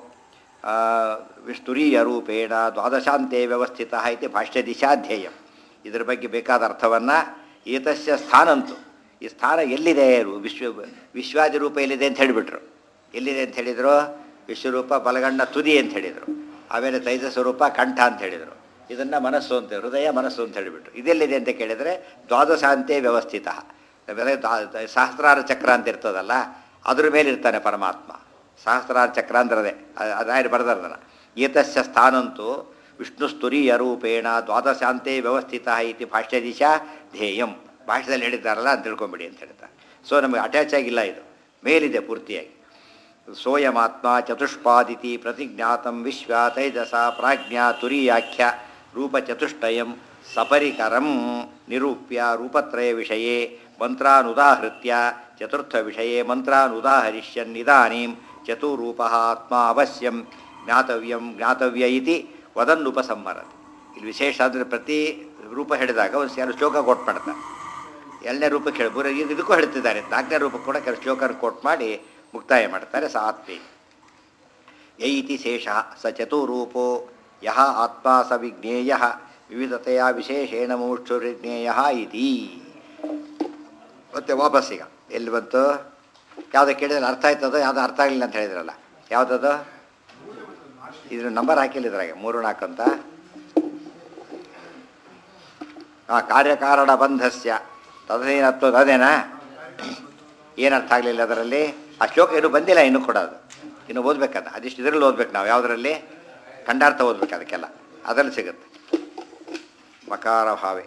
ವಿಷ್ಣುರೀಯ ರೂಪೇಣ ದ್ವಾದಶಾಂತೆ ವ್ಯವಸ್ಥಿತ ಇತಿ ಭಾಷ್ಯ ದಿಶಾಧ್ಯೇಯ. ಇದ್ರ ಬಗ್ಗೆ ಬೇಕಾದ ಅರ್ಥವನ್ನು ಏತಸ್ಯ ಸ್ಥಾನಂತು, ಈ ಸ್ಥಾನ ಎಲ್ಲಿದೆ, ವಿಶ್ವ ವಿಶ್ವಾದಿ ರೂಪ ಎಲ್ಲಿದೆ ಅಂತ ಹೇಳಿಬಿಟ್ರು. ಎಲ್ಲಿದೆ ಅಂತ ಹೇಳಿದರು? ವಿಶ್ವರೂಪ ಬಲಗಣ್ಣ ತುದಿ ಅಂತ ಹೇಳಿದರು. ಆಮೇಲೆ ತೈಜಸ ರೂಪ ಕಂಠ ಅಂತ ಹೇಳಿದರು. ಇದನ್ನು ಮನಸ್ಸು ಅಂತ, ಹೃದಯ ಮನಸ್ಸು ಅಂತ ಹೇಳಿಬಿಟ್ರು. ಇದೆಲ್ಲಿದೆ ಅಂತ ಕೇಳಿದರೆ ದ್ವಾದಶಾಂತೆ ವ್ಯವಸ್ಥಿತ. ಆಮೇಲೆ ಸಹಸ್ರಾರ ಚಕ್ರ ಅಂತ ಇರ್ತದಲ್ಲ, ಅದ್ರ ಮೇಲೆ ಇರ್ತಾನೆ ಪರಮಾತ್ಮ. ಸಹಸ್ರಾರ ಚಕ್ರ ಅಂದ್ರದೆ ಅದಾಯ್ತು ಬರ್ದಾರ್ದನ. ಏತಸ್ಯ ಸ್ಥಾನಂತೂ ವಿಷ್ಣು ಸ್ತುರೀಯ ರೂಪೇಣ ದ್ವಾದಶಾಂತೆ ವ್ಯವಸ್ಥಿತ ಇತಿ ಭಾಷ್ಯ ದಿಶಾ ಧ್ಯೇಯಂ. ಭಾಷ್ಯದಲ್ಲಿ ಹೇಳಿದ್ದಾರಲ್ಲ ಅಂತ ತಿಳ್ಕೊಂಬಿಡಿ ಅಂತ ಹೇಳ್ತಾರೆ. ಸೊ ನಮಗೆ ಅಟ್ಯಾಚ್ ಆಗಿಲ್ಲ, ಇದು ಮೇಲಿದೆ ಪೂರ್ತಿಯಾಗಿ. ಸೋಯಮಾತ್ಮ ಚತುಷ್ಪಾದಿತಿ ಪ್ರತಿಜ್ಞಾತಂ ವಿಶ್ವ ತೈಜಸ ಪ್ರಾಜ್ಞಾ ತುರೀಯಾಖ್ಯ ರೂಪಚತುಷ್ಟಯಂ ಸಪರಿಕರಂ ನಿರೂಪ್ಯ ರೂಪತ್ರಯ ವಿಷಯೇ ಮಂತ್ರಾನುದಾಹೃತ್ಯ ಚತುರ್ಥ ವಿಷಯೇ ಮಂತ್ರಾನುದಾಹರಿಷ್ಯನ್ ಇದಾನೀಂ ಚತುರೂಪ ಆತ್ಮ ಅವಶ್ಯಂ ಜ್ಞಾತವ್ಯಂ ಜ್ಞಾತವ್ಯ ಇತಿ ವದನ್ನುಪಸಂಹರತಿ. ಇಲ್ಲಿ ವಿಶೇಷ ಅಂದರೆ ಪ್ರತಿ ರೂಪ ಹೇಳಿದಾಗ ಒಂದು ಎರಡು ಶ್ಲೋಕ ಕೋಟ್ ಮಾಡ್ತಾರೆ. ಎರಡನೇ ರೂಪಕ್ಕೆ ಹೇಳಿ ಬರೀ ಇದಕ್ಕೂ ಹೇಳ್ತಿದ್ದಾರೆ. ನಾಲ್ಕನೇ ರೂಪಕ್ಕೆ ಕೂಡ ಕೆಲವು ಶ್ಲೋಕನ ಕೋಟ್ ಮಾಡಿ ಮುಕ್ತಾಯ ಮಾಡ್ತಾರೆ. ಸ ಆತ್ಮೇ ಯೈತಿ ಶೇಷ ಸ ಚತುರೂಪೋ ಯಹ ಆತ್ಮ ಸ ವಿಜ್ಞೇಯ ವಿವಿಧತೆಯ ವಿಶೇಷೇಣ ಮುಮುಕ್ಷುರ್ವಿಜ್ಞೇಯ ಇತಿ. ಮತ್ತೆ ವಾಪಸ್ಸೀಗ ಎಲ್ಲಿ ಬಂತು? ಯಾವುದೋ ಕೇಳಿದ್ರೆ ಅರ್ಥ ಆಯ್ತದೋ ಯಾವುದೋ ಅರ್ಥ ಆಗಲಿಲ್ಲ ಅಂತ ಹೇಳಿದ್ರಲ್ಲ, ಯಾವುದದು? ಇದ್ರ ನಂಬರ್ ಹಾಕಿಲ್ಲ ಇದ್ರಾಗೆ, ಮೂರು ನಾಲ್ಕು ಅಂತ. ಆ ಕಾರ್ಯಕಾರಣ ಬಂಧಸ್ಯ ತದೇನತ್ವದ ಅದೇನಾ? ಏನು ಅರ್ಥ ಆಗಲಿಲ್ಲ ಅದರಲ್ಲಿ? ಆ ಶ್ಲೋಕ ಇನ್ನೂ ಬಂದಿಲ್ಲ, ಇನ್ನೂ ಕೊಡೋದು ಇನ್ನು ಓದ್ಬೇಕಂತ. ಅದಿಷ್ಟು ಇದರಲ್ಲಿ ಓದ್ಬೇಕು ನಾವು. ಯಾವುದರಲ್ಲಿ? ಖಂಡಾರ್ಥ ಓದ್ಬೇಕು, ಅದಕ್ಕೆಲ್ಲ ಅದರಲ್ಲಿ ಸಿಗುತ್ತೆ. ಮಕಾರ ಭಾವೆ.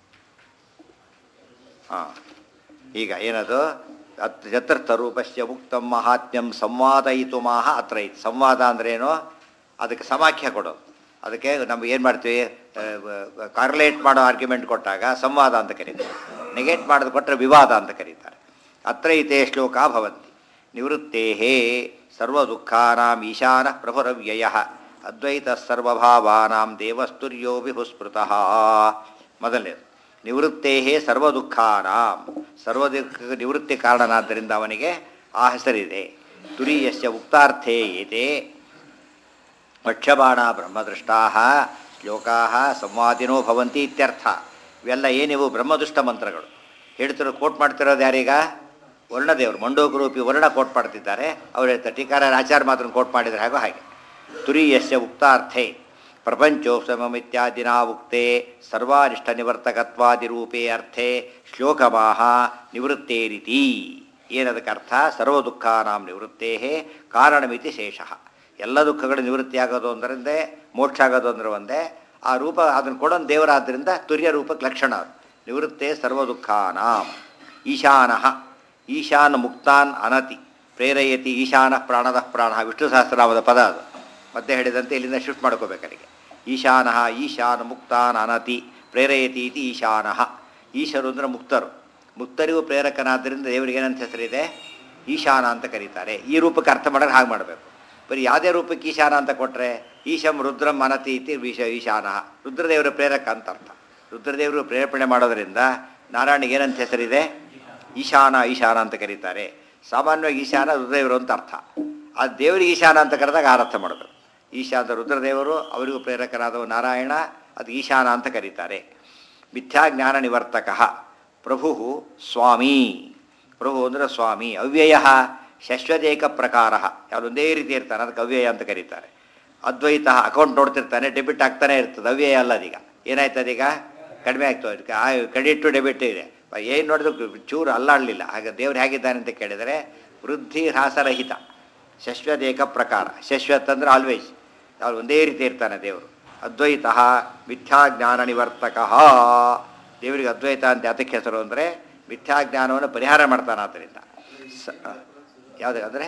ಹಾಂ, ಈಗ ಏನದು? ಅತ್ ಚತುರ್ಥ ರೂಪಸ್ಯ ಮುಕ್ತಂ ಮಹಾತ್ಮ್ಯಂ ಸಂವಾದಯಿತು ಮಾಹ ಅತ್ರ ಐತಿ. ಸಂವಾದ ಅಂದ್ರೇನು? ಅದಕ್ಕೆ ಸಮಾಖ್ಯ ಕೊಡೋದು. ಅದಕ್ಕೆ ನಮ್ಗೆ ಏನು ಮಾಡ್ತೀವಿ? ಕಾರ್ಲೇಟ್ ಮಾಡೋ ಆರ್ಗ್ಯುಮೆಂಟ್ ಕೊಟ್ಟಾಗ ಸಂವಾದ ಅಂತ ಕರೀತಾರೆ. ನೆಗೆಟ್ ಮಾಡೋದು ಕೊಟ್ಟರೆ ವಿವಾದ ಅಂತ ಕರೀತಾರೆ. ಅತ್ರ ಐತೆ ಶ್ಲೋಕ ಭವಂತಿ. ನಿವೃತ್ತೇ ಸರ್ವದುಃಖಾನಾಂ ಈಶಾನ ಪ್ರಭುರವ್ಯಯ ಅದ್ವೈತ ಸರ್ವಭಾವಾನಾಂ ದೇವಸ್ತುರ್ಯೋ ವಿಭುಸ್ಮೃತಃ. ಮೊದಲನೇದು ನಿವೃತ್ತೇ ಸರ್ವದುಃಖಾನಾಂ, ಸರ್ವದುಃಖ ನಿವೃತ್ತಿ ಕಾರಣನಾದ್ದರಿಂದ ಅವನಿಗೆ ಆ ಹೆಸರಿದೆ. ತುರೀಯಸ್ಯ ಉಕ್ತಾರ್ಥೇ ಏತೆ ವಕ್ಷಬಾಣ ಬ್ರಹ್ಮದೃಷ್ಟಾ ಶ್ಲೋಕಾ ಸಂವಾದಿನೋ ಭವಂತಿ ಇತ್ಯರ್ಥ. ಇವೆಲ್ಲ ಏನಿವು? ಬ್ರಹ್ಮದೃಷ್ಟ ಮಂತ್ರಗಳು. ಹೇಳ್ತಿರೋ ಕೋಟ್ ಮಾಡ್ತಿರೋದು ಯಾರೀಗ? ವರ್ಣದೇವರು. ಮಂಡೋಕರೂಪಿ ವರ್ಣ ಕೋಟ್ ಮಾಡ್ತಿದ್ದಾರೆ. ಅವ್ರು ಹೇಳ್ತಾರೆ ಟೀಕಾರ ಆಚಾರ್ಯ ಮಾತ್ರ ಕೋಟ್ ಮಾಡಿದರೆ ಹಾಗೋ ಹಾಗೆ. ತುರೀಯಸ್ಯ ಉಕ್ತಾರ್ಥೇ ಪ್ರಪಂಚೋಪಮಮಿತ್ಯಾದಿನಾ ಉಕ್ತೆ ಸರ್ವಾನಿಷ್ಠ ನಿವರ್ತಕತ್ವಾದಿರೂಪೇ ಅರ್ಥೇ ಶ್ಲೋಕಮಾಹ ನಿವೃತ್ತೇರಿತಿ. ಏನದಕ್ಕೆ ಅರ್ಥ? ಸರ್ವದುಃಖಾನಾಂ ನಿವೃತ್ತೇ ಕಾರಣಮಿತಿ ಶೇಷಃ. ಎಲ್ಲ ದುಃಖಗಳು ನಿವೃತ್ತಿ ಆಗೋದು ಅಂದ್ರಂದೆ, ಮೋಕ್ಷ ಆಗೋದು ಅಂದ್ರೆ ಒಂದೇ. ಆ ರೂಪ ಅದನ್ನು ಕೊಡೋನು ದೇವರಾದ್ದರಿಂದ ತುರ್ಯ ರೂಪಕ್ಕೆ ಲಕ್ಷಣ ಅದು. ನಿವೃತ್ತೇ ಸರ್ವದುಃಖಾನಾಂ. ಈಶಾನಃ ಈಶಾನ ಮುಕ್ತಾನ್ ಅನತಿ ಪ್ರೇರಯತಿ. ಈಶಾನ ಪ್ರಾಣದ ಪ್ರಾಣ ವಿಷ್ಣು ಸಹಸ್ರನಾಮದ ಪದ ಅದು. ಮತ್ತೆ ಹೇಳಿದಂತೆ ಇಲ್ಲಿಂದ ಶಿಫ್ಟ್ ಮಾಡ್ಕೋಬೇಕರಿಗೆ. ಈಶಾನಃ ಈಶಾನ ಮುಕ್ತಾನ್ ಅನತಿ ಪ್ರೇರಯತಿ ಇತಿ ಈಶಾನಃ. ಈಶರು ಅಂದರೆ ಮುಕ್ತರು. ಮುಕ್ತರಿಗೂ ಪ್ರೇರಕನಾದ್ದರಿಂದ ದೇವರಿಗೆ ಏನಂತ ಹೆಸರಿದೆ? ಈಶಾನ ಅಂತ ಕರೀತಾರೆ. ಈ ರೂಪಕ್ಕೆ ಅರ್ಥ ಮಾಡೋಕೆ ಹಾಗೆ ಮಾಡಬೇಕು. ಬರೀ ಯಾವುದೇ ರೂಪಕ್ಕೆ ಈಶಾನ ಅಂತ ಕೊಟ್ಟರೆ ಈಶಂ ರುದ್ರಂ ಅನತಿ ಇತಿ ವಿಷ ಈಶಾನಃ. ರುದ್ರದೇವರ ಪ್ರೇರಕ ಅಂತ ಅರ್ಥ. ರುದ್ರದೇವರು ಪ್ರೇರೇಪಣೆ ಮಾಡೋದರಿಂದ ನಾರಾಯಣಿಗೆ ಏನಂತ ಹೆಸರಿದೆ? ಈಶಾನ ಈಶಾನ ಅಂತ ಕರೀತಾರೆ. ಸಾಮಾನ್ಯವಾಗಿ ಈಶಾನ ರುದ್ರದೇವರು ಅಂತ ಅರ್ಥ. ಆ ದೇವರಿಗೆ ಈಶಾನ ಅಂತ ಕರೆದಾಗ ಆ ಅರ್ಥ ಮಾಡಬೇಕು. ಈಶಾನ ರುದ್ರದೇವರು, ಅವರಿಗೂ ಪ್ರೇರಕರಾದವ ನಾರಾಯಣ, ಅದು ಈಶಾನ ಅಂತ ಕರೀತಾರೆ. ಮಿಥ್ಯಾಜ್ಞಾನ ನಿವರ್ತಕ ಪ್ರಭು ಸ್ವಾಮಿ. ಪ್ರಭು ಅಂದರೆ ಸ್ವಾಮಿ. ಅವ್ಯಯ ಶಶ್ವತೇಕ ಪ್ರಕಾರ, ಯಾರು ಒಂದೇ ರೀತಿ ಇರ್ತಾನೆ, ಅದಕ್ಕೆ ಅವ್ಯಯ ಅಂತ ಕರೀತಾರೆ. ಅದ್ವೈತ ಅಕೌಂಟ್ ನೋಡ್ತಿರ್ತಾನೆ, ಡೆಬಿಟ್ ಆಗ್ತಾನೆ ಇರ್ತದೆ, ಅವ್ಯಯ ಅಲ್ಲ. ಅದೀಗ ಏನಾಯ್ತದೆ, ಈಗ ಕಡಿಮೆ ಆಗ್ತದೆ, ಕ್ರೆಡಿಟ್ ಟು ಡೆಬಿಟ್ ಇದೆ. ಏನು ನೋಡಿದ್ರು ಚೂರು ಅಲ್ಲಾಡಲಿಲ್ಲ. ಹಾಗೆ ದೇವ್ರು ಹೇಗಿದ್ದಾನೆ ಅಂತ ಕೇಳಿದರೆ ವೃದ್ಧಿ ಹ್ರಾಸರಹಿತ ಶಶ್ವತೇಕ ಪ್ರಕಾರ. ಶಶ್ವತ್ ಅಂದರೆ ಆಲ್ವೇಸ್, ಯಾರು ಒಂದೇ ರೀತಿ ಇರ್ತಾನೆ ದೇವರು. ಅದ್ವೈತ ಮಿಥ್ಯಾಜ್ಞಾನ ನಿವರ್ತಕ. ದೇವರಿಗೆ ಅದ್ವೈತ ಅಂತ ಅದಕ್ಕೆ ಹೆಸರು ಅಂದರೆ ಮಿಥ್ಯಾಜ್ಞಾನವನ್ನು ಪರಿಹಾರ ಮಾಡ್ತಾನೆ. ಆದ್ದರಿಂದ ಸ ಯಾವುದು ಅಂದರೆ